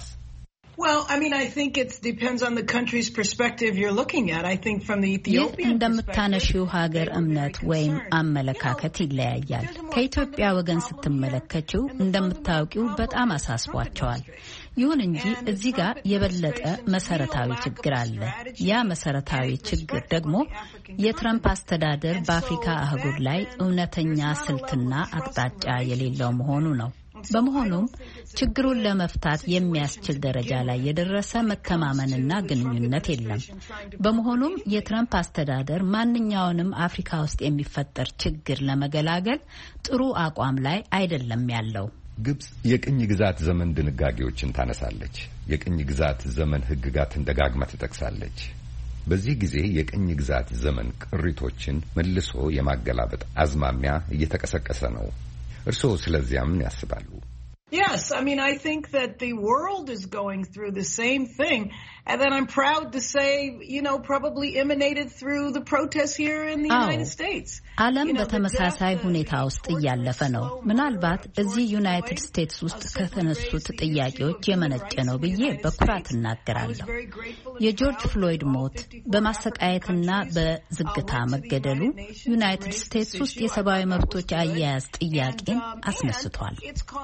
እንደምታነሺው ሀገር እምነት ወይም አመለካከት ይለያያል። ከኢትዮጵያ ወገን ስትመለከችው እንደምታውቂው በጣም አሳስቧቸዋል። ይሁን እንጂ እዚህ ጋር የበለጠ መሰረታዊ ችግር አለ። ያ መሰረታዊ ችግር ደግሞ የትራምፕ አስተዳደር በአፍሪካ አህጉር ላይ እውነተኛ ስልትና አቅጣጫ የሌለው መሆኑ ነው። በመሆኑም ችግሩን ለመፍታት የሚያስችል ደረጃ ላይ የደረሰ መተማመንና ግንኙነት የለም። በመሆኑም የትራምፕ አስተዳደር ማንኛውንም አፍሪካ ውስጥ የሚፈጠር ችግር ለመገላገል ጥሩ አቋም ላይ አይደለም ያለው። ግብጽ የቅኝ ግዛት ዘመን ድንጋጌዎችን ታነሳለች። የቅኝ ግዛት ዘመን ሕግጋትን ደጋግማ ትጠቅሳለች። በዚህ ጊዜ የቅኝ ግዛት ዘመን ቅሪቶችን መልሶ የማገላበጥ አዝማሚያ እየተቀሰቀሰ ነው። እርስዎ ስለዚያ ምን ያስባሉ? Yes, I think that the world is going through the same thing, and that I'm proud to say, probably emanated through the protests here in the United States. ዓለም በተመሳሳይ ሁኔታ ውስጥ እያለፈ ነው። ምናልባት እዚህ ዩናይትድ ስቴትስ ውስጥ ከተነሱት ጥያቄዎች የመነጨ ነው ብዬ በኩራት እናገራለሁ። የጆርጅ ፍሎይድ ሞት፣ በማሰቃየትና በዝግታ መገደሉ ዩናይትድ ስቴትስ ውስጥ የሰብአዊ መብቶች አያያዝ ጥያቄን አስነስቷል።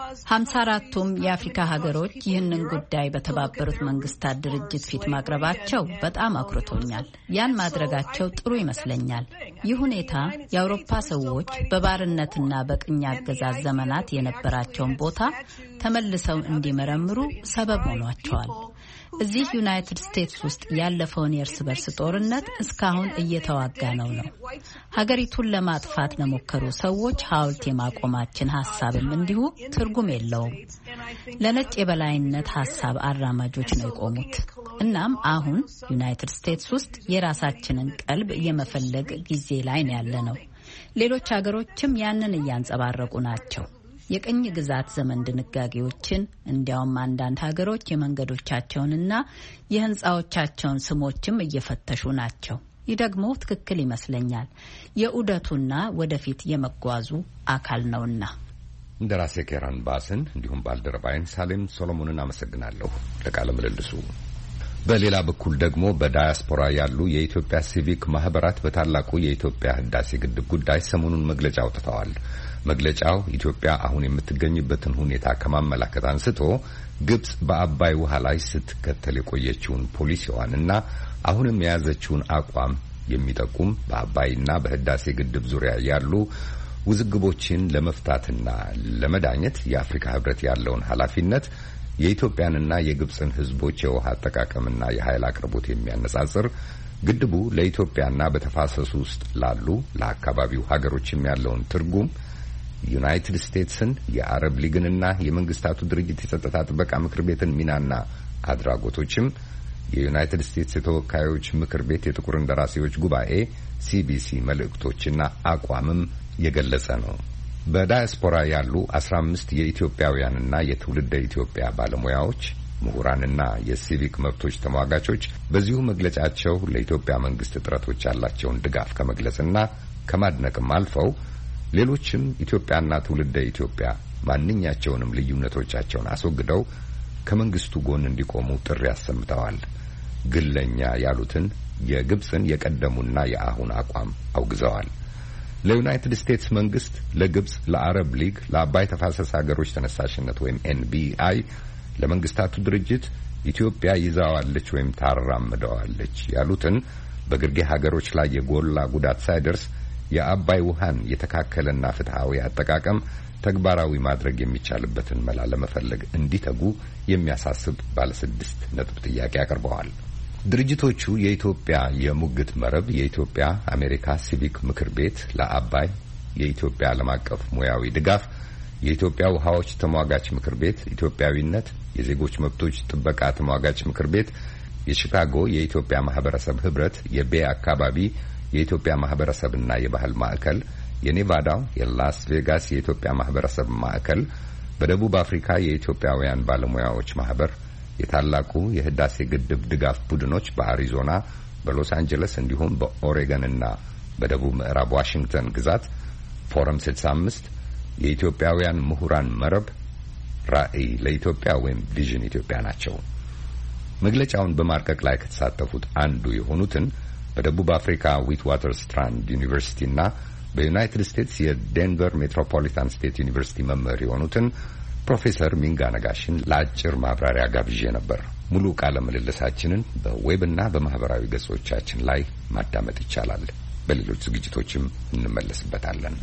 54ቱም የአፍሪካ ሀገሮች ይህንን ጉዳይ በተባበሩት መንግስታት ድርጅት ፊት ማቅረባቸው በጣም አኩርቶኛል። ያን ማድረጋቸው ጥሩ ይመስለኛል። ይህ ሁኔታ የአውሮፓ ሰዎች በባርነትና በቅኝ አገዛዝ ዘመናት የነበራቸውን ቦታ ተመልሰው እንዲመረምሩ ሰበብ ሆኗቸዋል። እዚህ ዩናይትድ ስቴትስ ውስጥ ያለፈውን የእርስ በርስ ጦርነት እስካሁን እየተዋጋ ነው። ሀገሪቱን ለማጥፋት ለሞከሩ ሰዎች ሐውልት የማቆማችን ሀሳብም እንዲሁ ትርጉም የለውም። ለነጭ የበላይነት ሀሳብ አራማጆች ነው የቆሙት። እናም አሁን ዩናይትድ ስቴትስ ውስጥ የራሳችንን ቀልብ የመፈለግ ጊዜ ላይ ነው ያለነው። ሌሎች ሀገሮችም ያንን እያንጸባረቁ ናቸው። የቅኝ ግዛት ዘመን ድንጋጌዎችን እንዲያውም አንዳንድ ሀገሮች የመንገዶቻቸውንና የህንፃዎቻቸውን ስሞችም እየፈተሹ ናቸው። ይህ ደግሞ ትክክል ይመስለኛል። የዑደቱና ወደፊት የመጓዙ አካል ነውና። እንደራሴ ኬራን ባስን እንዲሁም ባልደረባይን ሳሌም ሶሎሞንን አመሰግናለሁ ለቃለ ምልልሱ። በሌላ በኩል ደግሞ በዳያስፖራ ያሉ የኢትዮጵያ ሲቪክ ማህበራት በታላቁ የኢትዮጵያ ህዳሴ ግድብ ጉዳይ ሰሞኑን መግለጫ አውጥተዋል። መግለጫው ኢትዮጵያ አሁን የምትገኝበትን ሁኔታ ከማመላከት አንስቶ ግብጽ በአባይ ውሃ ላይ ስትከተል የቆየችውን ፖሊሲዋንና አሁንም የያዘችውን አቋም የሚጠቁም በአባይና በህዳሴ ግድብ ዙሪያ ያሉ ውዝግቦችን ለመፍታትና ለመዳኘት የአፍሪካ ህብረት ያለውን ኃላፊነት የኢትዮጵያንና የግብጽን ህዝቦች የውሃ አጠቃቀምና የኃይል አቅርቦት የሚያነጻጽር ግድቡ ለኢትዮጵያና በተፋሰሱ ውስጥ ላሉ ለአካባቢው ሀገሮችም ያለውን ትርጉም ዩናይትድ ስቴትስን የአረብ ሊግንና የመንግስታቱ ድርጅት የጸጥታ ጥበቃ ምክር ቤትን ሚናና አድራጎቶችም የዩናይትድ ስቴትስ የተወካዮች ምክር ቤት የጥቁር እንደራሴዎች ጉባኤ ሲቢሲ መልእክቶችና አቋምም የገለጸ ነው። በዳያስፖራ ያሉ 15 የኢትዮጵያውያንና የትውልደ ኢትዮጵያ ባለሙያዎች፣ ምሁራንና የሲቪክ መብቶች ተሟጋቾች በዚሁ መግለጫቸው ለኢትዮጵያ መንግስት ጥረቶች ያላቸውን ድጋፍ ከመግለጽና ከማድነቅም አልፈው ሌሎችም ኢትዮጵያና ትውልደ ኢትዮጵያ ማንኛቸውንም ልዩነቶቻቸውን አስወግደው ከመንግስቱ ጎን እንዲቆሙ ጥሪ አሰምተዋል። ግለኛ ያሉትን የግብጽን የቀደሙና የአሁን አቋም አውግዘዋል። ለዩናይትድ ስቴትስ መንግስት፣ ለግብጽ፣ ለአረብ ሊግ፣ ለአባይ ተፋሰስ ሀገሮች ተነሳሽነት ወይም ኤንቢአይ፣ ለመንግስታቱ ድርጅት ኢትዮጵያ ይዛዋለች ወይም ታራምደዋለች ያሉትን በግርጌ ሀገሮች ላይ የጎላ ጉዳት ሳይደርስ የአባይ ውሃን የተካከለና ፍትሃዊ አጠቃቀም ተግባራዊ ማድረግ የሚቻልበትን መላ ለመፈለግ እንዲተጉ የሚያሳስብ ባለ 6 ነጥብ ጥያቄ አቅርበዋል። ድርጅቶቹ የኢትዮጵያ የሙግት መረብ፣ የኢትዮጵያ አሜሪካ ሲቪክ ምክር ቤት ለአባይ፣ የኢትዮጵያ ዓለም አቀፍ ሙያዊ ድጋፍ፣ የኢትዮጵያ ውሃዎች ተሟጋች ምክር ቤት፣ ኢትዮጵያዊነት፣ የዜጎች መብቶች ጥበቃ ተሟጋች ምክር ቤት፣ የቺካጎ የኢትዮጵያ ማህበረሰብ ህብረት፣ የቤይ አካባቢ የኢትዮጵያ ማህበረሰብና የባህል ማዕከል፣ የኔቫዳው የላስ ቬጋስ የኢትዮጵያ ማህበረሰብ ማዕከል፣ በደቡብ አፍሪካ የኢትዮጵያውያን ባለሙያዎች ማህበር፣ የታላቁ የህዳሴ ግድብ ድጋፍ ቡድኖች በአሪዞና፣ በሎስ አንጀለስ እንዲሁም በኦሬገንና በደቡብ ምዕራብ ዋሽንግተን ግዛት፣ ፎረም 65፣ የኢትዮጵያውያን ምሁራን መረብ፣ ራዕይ ለኢትዮጵያ ወይም ቪዥን ኢትዮጵያ ናቸው። መግለጫውን በማርቀቅ ላይ ከተሳተፉት አንዱ የሆኑትን በደቡብ አፍሪካ ዊትዋተር ስትራንድ ዩኒቨርሲቲና በዩናይትድ ስቴትስ የዴንቨር ሜትሮፖሊታን ስቴት ዩኒቨርሲቲ መምህር የሆኑትን ፕሮፌሰር ሚንጋ ነጋሽን ለአጭር ማብራሪያ ጋብዤ ነበር። ሙሉ ቃለ ምልልሳችንን በዌብና በማህበራዊ ገጾቻችን ላይ ማዳመጥ ይቻላል። በሌሎች ዝግጅቶችም እንመለስበታለን።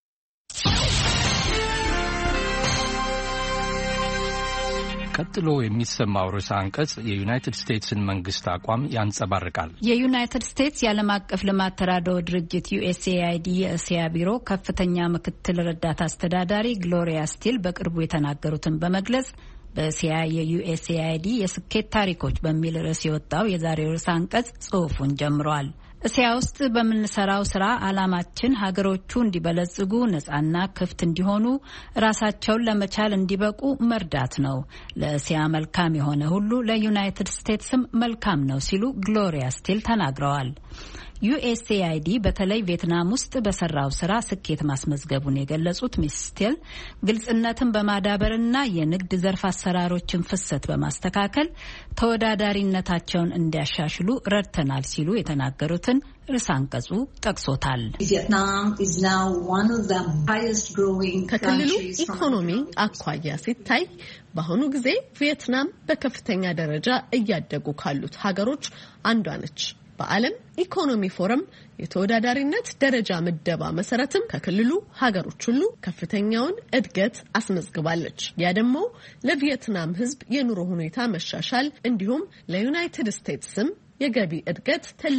ቀጥሎ የሚሰማው ርዕሰ አንቀጽ የዩናይትድ ስቴትስን መንግስት አቋም ያንጸባርቃል። የዩናይትድ ስቴትስ የዓለም አቀፍ ልማት ተራድኦ ድርጅት ዩኤስኤአይዲ የእስያ ቢሮ ከፍተኛ ምክትል ረዳት አስተዳዳሪ ግሎሪያ ስቲል በቅርቡ የተናገሩትን በመግለጽ በእስያ የዩኤስኤአይዲ የስኬት ታሪኮች በሚል ርዕስ የወጣው የዛሬው ርዕሰ አንቀጽ ጽሑፉን ጀምሯል። እስያ ውስጥ በምንሰራው ስራ ዓላማችን ሀገሮቹ እንዲበለጽጉ፣ ነጻና ክፍት እንዲሆኑ፣ ራሳቸውን ለመቻል እንዲበቁ መርዳት ነው። ለእስያ መልካም የሆነ ሁሉ ለዩናይትድ ስቴትስም መልካም ነው ሲሉ ግሎሪያ ስቲል ተናግረዋል። ዩኤስኤአይዲ በተለይ ቪየትናም ውስጥ በሰራው ስራ ስኬት ማስመዝገቡን የገለጹት ሚስ ስቲል ግልጽነትን በማዳበርና የንግድ ዘርፍ አሰራሮችን ፍሰት በማስተካከል ተወዳዳሪነታቸውን እንዲያሻሽሉ ረድተናል ሲሉ የተናገሩትን ርዕሰ አንቀጹ ጠቅሶታል። ከክልሉ ኢኮኖሚ አኳያ ሲታይ በአሁኑ ጊዜ ቪየትናም በከፍተኛ ደረጃ እያደጉ ካሉት ሀገሮች አንዷ ነች። በዓለም ኢኮኖሚ ፎረም የተወዳዳሪነት ደረጃ ምደባ መሰረትም ከክልሉ ሀገሮች ሁሉ ከፍተኛውን እድገት አስመዝግባለች። ያ ደግሞ ለቪየትናም ሕዝብ የኑሮ ሁኔታ መሻሻል እንዲሁም ለዩናይትድ ስቴትስም የገቢ እድገት ትልቅ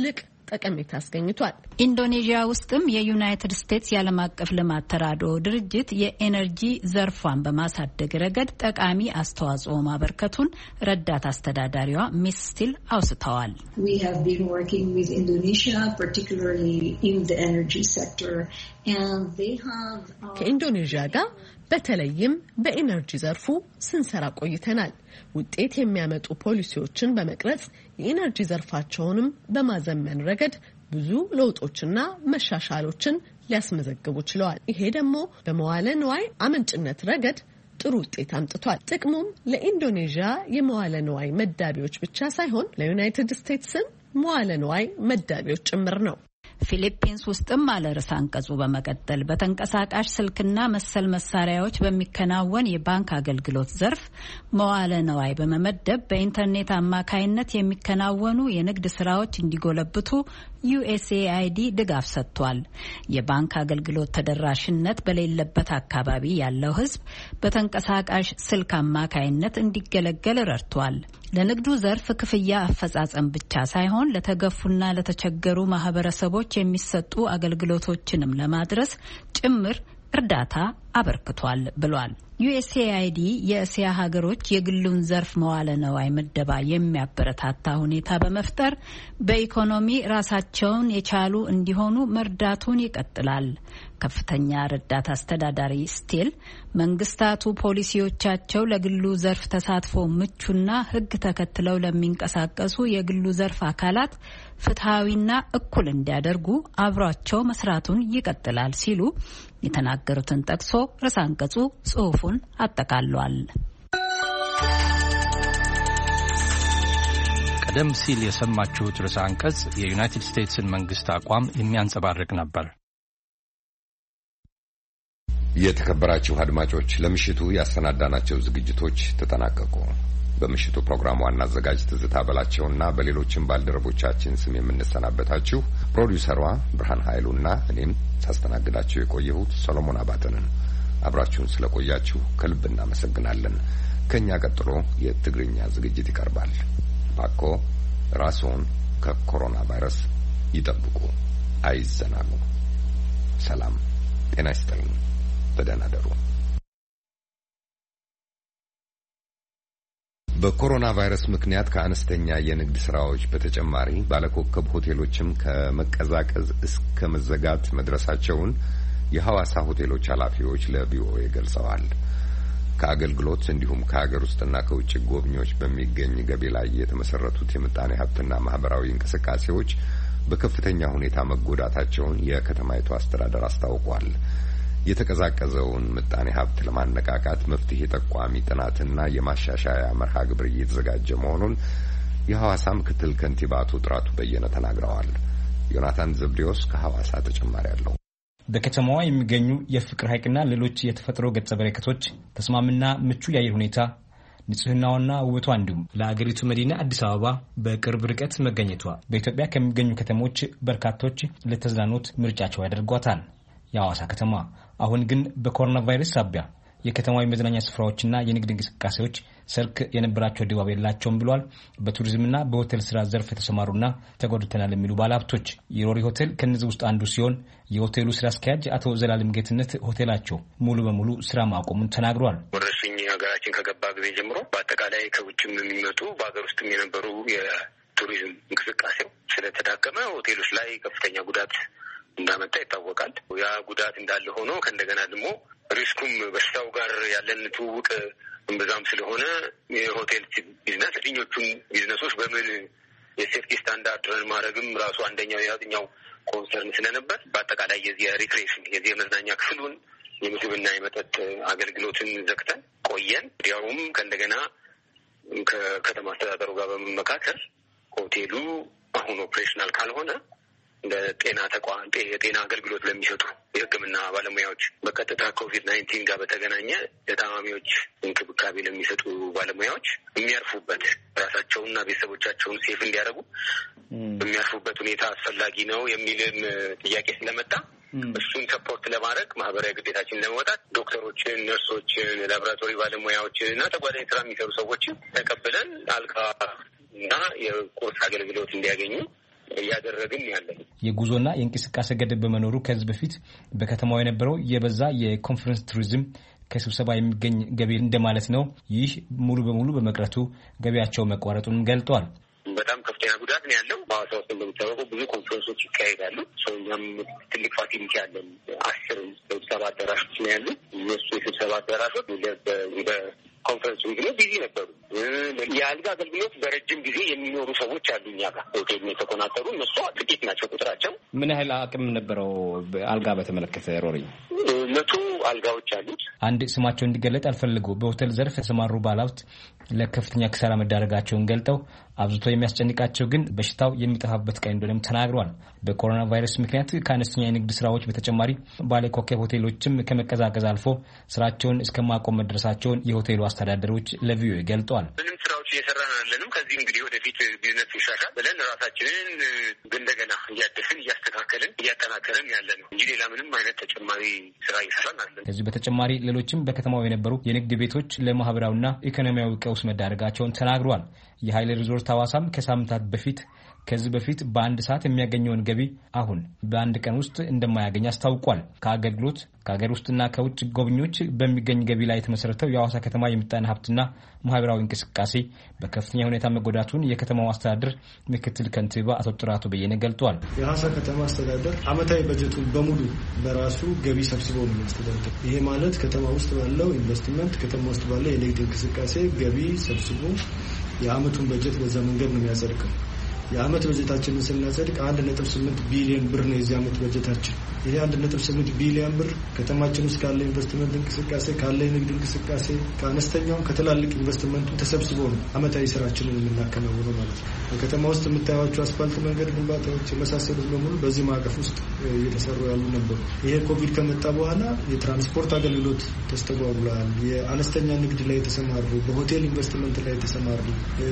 ጠቀሜታ አስገኝቷል። ኢንዶኔዥያ ውስጥም የዩናይትድ ስቴትስ የዓለም አቀፍ ልማት ተራድኦ ድርጅት የኤነርጂ ዘርፏን በማሳደግ ረገድ ጠቃሚ አስተዋጽኦ ማበርከቱን ረዳት አስተዳዳሪዋ ሚስ ስቲል አውስተዋል። We have been working with Indonesia, particularly in the energy sector, and they have ከኢንዶኔዥያ ጋር በተለይም በኤነርጂ ዘርፉ ስንሰራ ቆይተናል። ውጤት የሚያመጡ ፖሊሲዎችን በመቅረጽ የኤነርጂ ዘርፋቸውንም በማዘመን ረገድ ብዙ ለውጦችና መሻሻሎችን ሊያስመዘግቡ ችለዋል። ይሄ ደግሞ በመዋለ ንዋይ አመንጭነት ረገድ ጥሩ ውጤት አምጥቷል። ጥቅሙም ለኢንዶኔዥያ የመዋለ ንዋይ መዳቢዎች ብቻ ሳይሆን ለዩናይትድ ስቴትስም መዋለ ንዋይ መዳቢዎች ጭምር ነው። ፊሊፒንስ ውስጥም አለ ርዕሰ አንቀጹ በመቀጠል በተንቀሳቃሽ ስልክና መሰል መሳሪያዎች በሚከናወን የባንክ አገልግሎት ዘርፍ መዋለ ነዋይ በመመደብ በኢንተርኔት አማካይነት የሚከናወኑ የንግድ ስራዎች እንዲጎለብቱ USAID ድጋፍ ሰጥቷል። የባንክ አገልግሎት ተደራሽነት በሌለበት አካባቢ ያለው ሕዝብ በተንቀሳቃሽ ስልክ አማካይነት እንዲገለገል ረድቷል። ለንግዱ ዘርፍ ክፍያ አፈጻጸም ብቻ ሳይሆን ለተገፉና ለተቸገሩ ማህበረሰቦች የሚሰጡ አገልግሎቶችንም ለማድረስ ጭምር እርዳታ አበርክቷል ብሏል። USAID የእስያ ሀገሮች የግሉን ዘርፍ መዋለ ነዋይ ምደባ የሚያበረታታ ሁኔታ በመፍጠር በኢኮኖሚ ራሳቸውን የቻሉ እንዲሆኑ መርዳቱን ይቀጥላል። ከፍተኛ ረዳት አስተዳዳሪ ስቲል መንግስታቱ ፖሊሲዎቻቸው ለግሉ ዘርፍ ተሳትፎ ምቹና ሕግ ተከትለው ለሚንቀሳቀሱ የግሉ ዘርፍ አካላት ፍትሃዊና እኩል እንዲያደርጉ አብሯቸው መስራቱን ይቀጥላል ሲሉ የተናገሩትን ጠቅሶ ርዕሰ አንቀጹ ጽሑፉን አጠቃሏል። ቀደም ሲል የሰማችሁት ርዕሰ አንቀጽ የዩናይትድ ስቴትስን መንግስት አቋም የሚያንጸባርቅ ነበር። የተከበራችሁ አድማጮች ለምሽቱ ያሰናዳናቸው ዝግጅቶች ተጠናቀቁ። በምሽቱ ፕሮግራም ዋና አዘጋጅ ትዝታ በላቸውና በሌሎችም ባልደረቦቻችን ስም የምንሰናበታችሁ ፕሮዲውሰሯ ብርሃን ኃይሉና እኔም ሳስተናግዳችሁ የቆየሁት ሰሎሞን አባተንን አብራችሁን ስለቆያችሁ ከልብ እናመሰግናለን። ከኛ ቀጥሎ የትግርኛ ዝግጅት ይቀርባል። ባኮ ራስዎን ከኮሮና ቫይረስ ይጠብቁ፣ አይዘናጉ። ሰላም ጤና ይስጥልን። በደህና ደሩ። በኮሮና ቫይረስ ምክንያት ከአነስተኛ የንግድ ስራዎች በተጨማሪ ባለኮከብ ሆቴሎችም ከመቀዛቀዝ እስከ መዘጋት መድረሳቸውን የሐዋሳ ሆቴሎች ኃላፊዎች ለቪኦኤ ገልጸዋል። ከአገልግሎት እንዲሁም ከሀገር ውስጥና ከውጭ ጎብኚዎች በሚገኝ ገቢ ላይ የተመሰረቱት የምጣኔ ሀብትና ማህበራዊ እንቅስቃሴዎች በከፍተኛ ሁኔታ መጎዳታቸውን የከተማይቱ አስተዳደር አስታውቋል። የተቀዛቀዘውን ምጣኔ ሀብት ለማነቃቃት መፍትሄ ጠቋሚ ጥናትና የማሻሻያ መርሃ ግብር እየተዘጋጀ መሆኑን የሐዋሳ ምክትል ከንቲባ አቶ ጥራቱ በየነ ተናግረዋል። ዮናታን ዘብዴዎስ ከሐዋሳ ተጨማሪ አለው። በከተማዋ የሚገኙ የፍቅር ሐይቅና ሌሎች የተፈጥሮ ገጸ በረከቶች ተስማምና ምቹ የአየር ሁኔታ ንጽህናውና ውበቷ እንዲሁም ለአገሪቱ መዲና አዲስ አበባ በቅርብ ርቀት መገኘቷ በኢትዮጵያ ከሚገኙ ከተሞች በርካቶች ለተዝናኖት ምርጫቸው ያደርጓታል። የሐዋሳ ከተማ አሁን ግን በኮሮና ቫይረስ ሳቢያ የከተማዊ መዝናኛ ስፍራዎችና የንግድ እንቅስቃሴዎች ሰርክ የነበራቸው ድባብ የላቸውም ብሏል። በቱሪዝምና በሆቴል ስራ ዘርፍ የተሰማሩና ተጎድተናል የሚሉ ባለሀብቶች የሮሪ ሆቴል ከነዚህ ውስጥ አንዱ ሲሆን የሆቴሉ ስራ አስኪያጅ አቶ ዘላለም ጌትነት ሆቴላቸው ሙሉ በሙሉ ስራ ማቆሙን ተናግሯል። ወረርሽኝ ሀገራችን ከገባ ጊዜ ጀምሮ በአጠቃላይ ከውጭም የሚመጡ በሀገር ውስጥም የነበሩ የቱሪዝም እንቅስቃሴው ስለተዳከመ ሆቴሎች ላይ ከፍተኛ ጉዳት እንዳመጣ ይታወቃል። ያ ጉዳት እንዳለ ሆኖ ከእንደገና ደግሞ ሪስኩም በሽታው ጋር ያለን ትውውቅ እምብዛም ስለሆነ የሆቴል ቢዝነስ የትኞቹን ቢዝነሶች በምን የሴፍቲ ስታንዳርድ ረን ማድረግም ራሱ አንደኛው የያዝኛው ኮንሰርን ስለነበር በአጠቃላይ የዚህ የሪክሬሽን የዚህ የመዝናኛ ክፍሉን የምግብና የመጠጥ አገልግሎትን ዘግተን ቆየን። ያውም ከእንደገና ከከተማ አስተዳደሩ ጋር በመመካከል ሆቴሉ አሁን ኦፕሬሽናል ካልሆነ ለጤና ተቋም የጤና አገልግሎት ለሚሰጡ የሕክምና ባለሙያዎች በቀጥታ ኮቪድ-19 ጋር በተገናኘ ለታማሚዎች እንክብካቤ ለሚሰጡ ባለሙያዎች የሚያርፉበት ራሳቸውንና ቤተሰቦቻቸውን ሴፍ እንዲያደርጉ የሚያርፉበት ሁኔታ አስፈላጊ ነው የሚልም ጥያቄ ስለመጣ እሱን ሰፖርት ለማድረግ ማህበራዊ ግዴታችን ለመወጣት ዶክተሮችን፣ ነርሶችን፣ ላቦራቶሪ ባለሙያዎችን እና ተጓዳኝ ስራ የሚሰሩ ሰዎችን ተቀብለን አልጋ እና የቁርስ አገልግሎት እንዲያገኙ እያደረግን ያለን። የጉዞና የእንቅስቃሴ ገደብ በመኖሩ ከዚህ በፊት በከተማው የነበረው የበዛ የኮንፈረንስ ቱሪዝም ከስብሰባ የሚገኝ ገቢ እንደማለት ነው። ይህ ሙሉ በሙሉ በመቅረቱ ገቢያቸው መቋረጡን ገልጧል። በጣም ከፍተኛ ጉዳት ነው ያለው። በሐዋሳ ውስጥ እንደሚታወቀው ብዙ ኮንፈረንሶች ይካሄዳሉ። እኛም ትልቅ ፋሲሊቲ ያለን 10 ስብሰባ አዳራሾች ነው ያሉ። እነሱ የስብሰባ አዳራሾች በኮንፈረንስ ዊክ ቢዚ ነበሩ። የአልጋ አገልግሎት በረጅም ጊዜ የሚኖሩ ሰዎች አሉ እኛ ጋር ሆቴል የተኮናተሩ እነሱ ጥቂት ናቸው ቁጥራቸው። ምን ያህል አቅም ነበረው አልጋ በተመለከተ ሮሪ? 100 አልጋዎች አሉት። አንድ ስማቸው እንዲገለጥ አልፈልጉ በሆቴል ዘርፍ የተሰማሩ ባለሀብት ለከፍተኛ ክሳራ መዳረጋቸውን ገልጠው አብዝቶ የሚያስጨንቃቸው ግን በሽታው የሚጠፋበት ቀን እንደሆነም ተናግረዋል። በኮሮና ቫይረስ ምክንያት ከአነስተኛ የንግድ ስራዎች በተጨማሪ ባለ ኮከብ ሆቴሎችም ከመቀዛቀዝ አልፎ ስራቸውን እስከማቆም መድረሳቸውን የሆቴሉ አስተዳደሮች ለቪኦኤ ገልጠዋል። ምንም ስራዎች እየሰራን አለንም። ከዚህ እንግዲህ ወደፊት ቢዝነስ ይሻሻል ብለን ራሳችንን እንደገና እያደስን እያስተካከልን እያጠናከርን ያለ ነው እንጂ ሌላ ምንም አይነት ተጨማሪ ስራ እየሰራን አለን። ከዚህ በተጨማሪ ሌሎችም በከተማው የነበሩ የንግድ ቤቶች ለማህበራዊና ኢኮኖሚያዊ ቀውስ መዳረጋቸውን ተናግረዋል። የኃይሌ ሪዞርት ሐዋሳም ከሳምንታት በፊት ከዚህ በፊት በአንድ ሰዓት የሚያገኘውን ገቢ አሁን በአንድ ቀን ውስጥ እንደማያገኝ አስታውቋል። ከአገልግሎት ከሀገር ውስጥና ከውጭ ጎብኚዎች በሚገኝ ገቢ ላይ የተመሰረተው የሐዋሳ ከተማ የምጣኔ ሀብትና ማህበራዊ እንቅስቃሴ በከፍተኛ ሁኔታ መጎዳቱን የከተማው አስተዳደር ምክትል ከንቲባ አቶ ጥራቱ በየነ ገልጧል። የሐዋሳ ከተማ አስተዳደር ዓመታዊ በጀቱን በሙሉ በራሱ ገቢ ሰብስቦ ነው የሚያስተዳድረው። ይሄ ማለት ከተማ ውስጥ ባለው ኢንቨስትመንት፣ ከተማ ውስጥ ባለው የንግድ እንቅስቃሴ ገቢ ሰብስቦ የዓመቱን በጀት በዛ መንገድ ነው የሚያጸድቀው። የዓመት በጀታችንን ስናጸድቅ 1.8 ቢሊዮን ብር ነው የዚህ ዓመት በጀታችን። ይሄ 1.8 ቢሊዮን ብር ከተማችን ውስጥ ካለ ኢንቨስትመንት እንቅስቃሴ፣ ካለ የንግድ እንቅስቃሴ፣ ከአነስተኛውም ከትላልቅ ኢንቨስትመንቱ ተሰብስቦ ነው ዓመታዊ ስራችንን የምናከናውነው ማለት ነው። በከተማ ውስጥ የምታዩዋቸው አስፋልት መንገድ ግንባታዎች የመሳሰሉት በሙሉ በዚህ ማዕቀፍ ውስጥ እየተሰሩ ያሉ ነበሩ። ይሄ ኮቪድ ከመጣ በኋላ የትራንስፖርት አገልግሎት ተስተጓጉሏል። የአነስተኛ ንግድ ላይ የተሰማሩ፣ በሆቴል ኢንቨስትመንት ላይ የተሰማሩ፣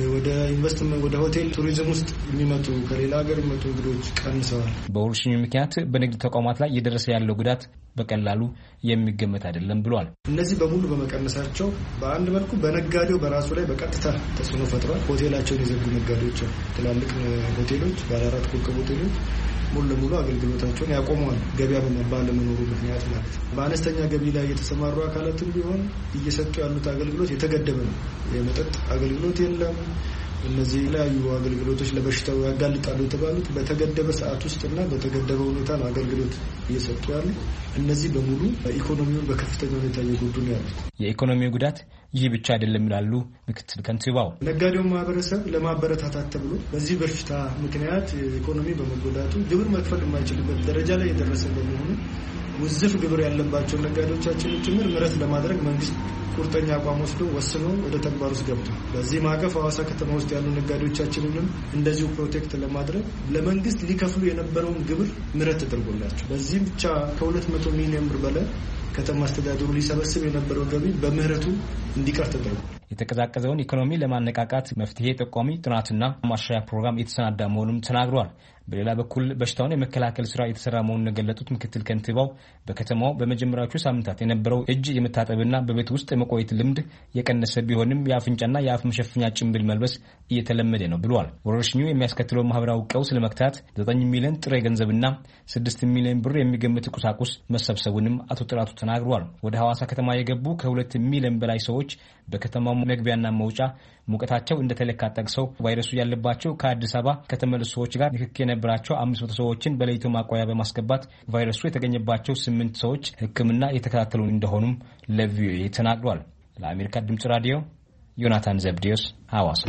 ወደ ሆቴል ቱሪዝም ውስጥ የሚመጡ ከሌላ ሀገር የሚመጡ እንግዶች ቀንሰዋል። በወረርሽኙ ምክንያት በንግድ ተቋማት ላይ እየደረሰ ያለው ጉዳት በቀላሉ የሚገመት አይደለም ብሏል። እነዚህ በሙሉ በመቀነሳቸው በአንድ መልኩ በነጋዴው በራሱ ላይ በቀጥታ ተጽዕኖ ፈጥሯል። ሆቴላቸውን የዘጉ ነጋዴዎች፣ ትላልቅ ሆቴሎች፣ ባለ 4 ኮከብ ሆቴሎች ሙሉ ለሙሉ አገልግሎታቸውን ያቆመዋል። ገበያ ባለመኖሩ ምክንያት ማለት ነው። በአነስተኛ ገቢ ላይ የተሰማሩ አካላትም ቢሆን እየሰጡ ያሉት አገልግሎት የተገደበ ነው። የመጠጥ አገልግሎት የለም። እነዚህ የተለያዩ አገልግሎቶች ለበሽታው ያጋልጣሉ የተባሉት በተገደበ ሰዓት ውስጥና በተገደበ ሁኔታ ነው አገልግሎት እየሰጡ ያሉ። እነዚህ በሙሉ ኢኮኖሚውን በከፍተኛ ሁኔታ እየጎዱ ነው ያሉት። የኢኮኖሚው ጉዳት ይህ ብቻ አይደለም ይላሉ ምክትል ከንቲባው። ነጋዴው ማህበረሰብ ለማበረታታት ተብሎ በዚህ በሽታ ምክንያት ኢኮኖሚ በመጎዳቱ ግብር መክፈል የማይችልበት ደረጃ ላይ የደረሰ በመሆኑ ውዝፍ ግብር ያለባቸውን ነጋዴዎቻችንን ጭምር ምሕረት ለማድረግ መንግስት ቁርጠኛ አቋም ወስዶ ወስኖ ወደ ተግባር ውስጥ ገብቷል። በዚህ ማዕቀፍ ሐዋሳ ከተማ ውስጥ ያሉ ነጋዴዎቻችንንም እንደዚሁ ፕሮቴክት ለማድረግ ለመንግስት ሊከፍሉ የነበረውን ግብር ምሕረት ተደርጎላቸው በዚህም ብቻ ከ200 ሚሊዮን ብር በላይ ከተማ አስተዳደሩ ሊሰበስብ የነበረው ገቢ በምህረቱ እንዲቀር ተደርጓል። የተቀዛቀዘውን ኢኮኖሚ ለማነቃቃት መፍትሄ ጠቋሚ ጥናትና ማሻሻያ ፕሮግራም የተሰናዳ መሆኑን ተናግረዋል። በሌላ በኩል በሽታውን የመከላከል ስራ የተሰራ መሆኑን የገለጡት ምክትል ከንቲባው በከተማው በመጀመሪያዎቹ ሳምንታት የነበረው እጅ የመታጠብና በቤት ውስጥ የመቆየት ልምድ የቀነሰ ቢሆንም የአፍንጫና የአፍ መሸፈኛ ጭንብል መልበስ እየተለመደ ነው ብሏል። ወረርሽኙ የሚያስከትለው ማህበራዊ ቀውስ ለመክታት 9 ሚሊዮን ጥሬ ገንዘብና 6 ሚሊዮን ብር የሚገመት ቁሳቁስ መሰብሰቡንም አቶ ጥራቱ ተናግረዋል። ወደ ሐዋሳ ከተማ የገቡ ከ2 ሚሊዮን በላይ ሰዎች በከተማው መግቢያና መውጫ ሙቀታቸው እንደተለካ ጠቅሰው ቫይረሱ ያለባቸው ከአዲስ አበባ ከተመለሱ ሰዎች ጋር ንክኪ የነበራቸው 500 ሰዎችን በለይቶ ማቆያ በማስገባት ቫይረሱ የተገኘባቸው 8 ሰዎች ሕክምና የተከታተሉ እንደሆኑም ለቪኦኤ ተናግሯል። ለአሜሪካ ድምጽ ራዲዮ ዮናታን ዘብዲዮስ ሐዋሳ።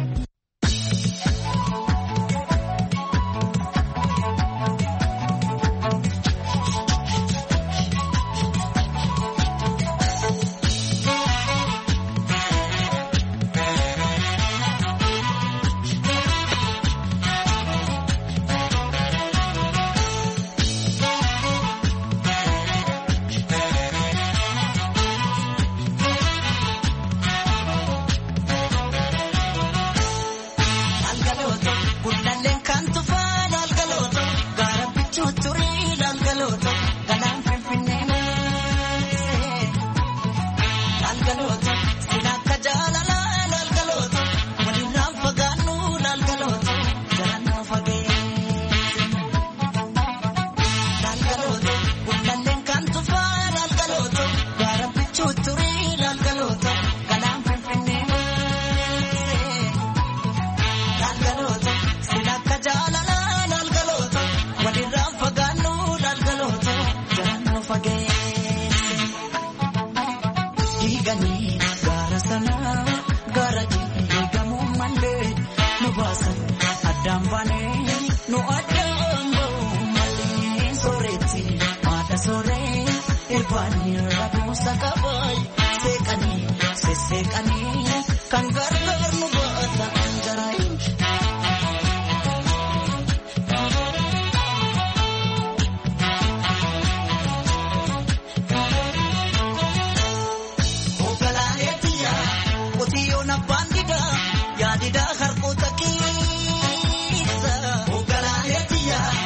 Rabani rabu sakabai sekani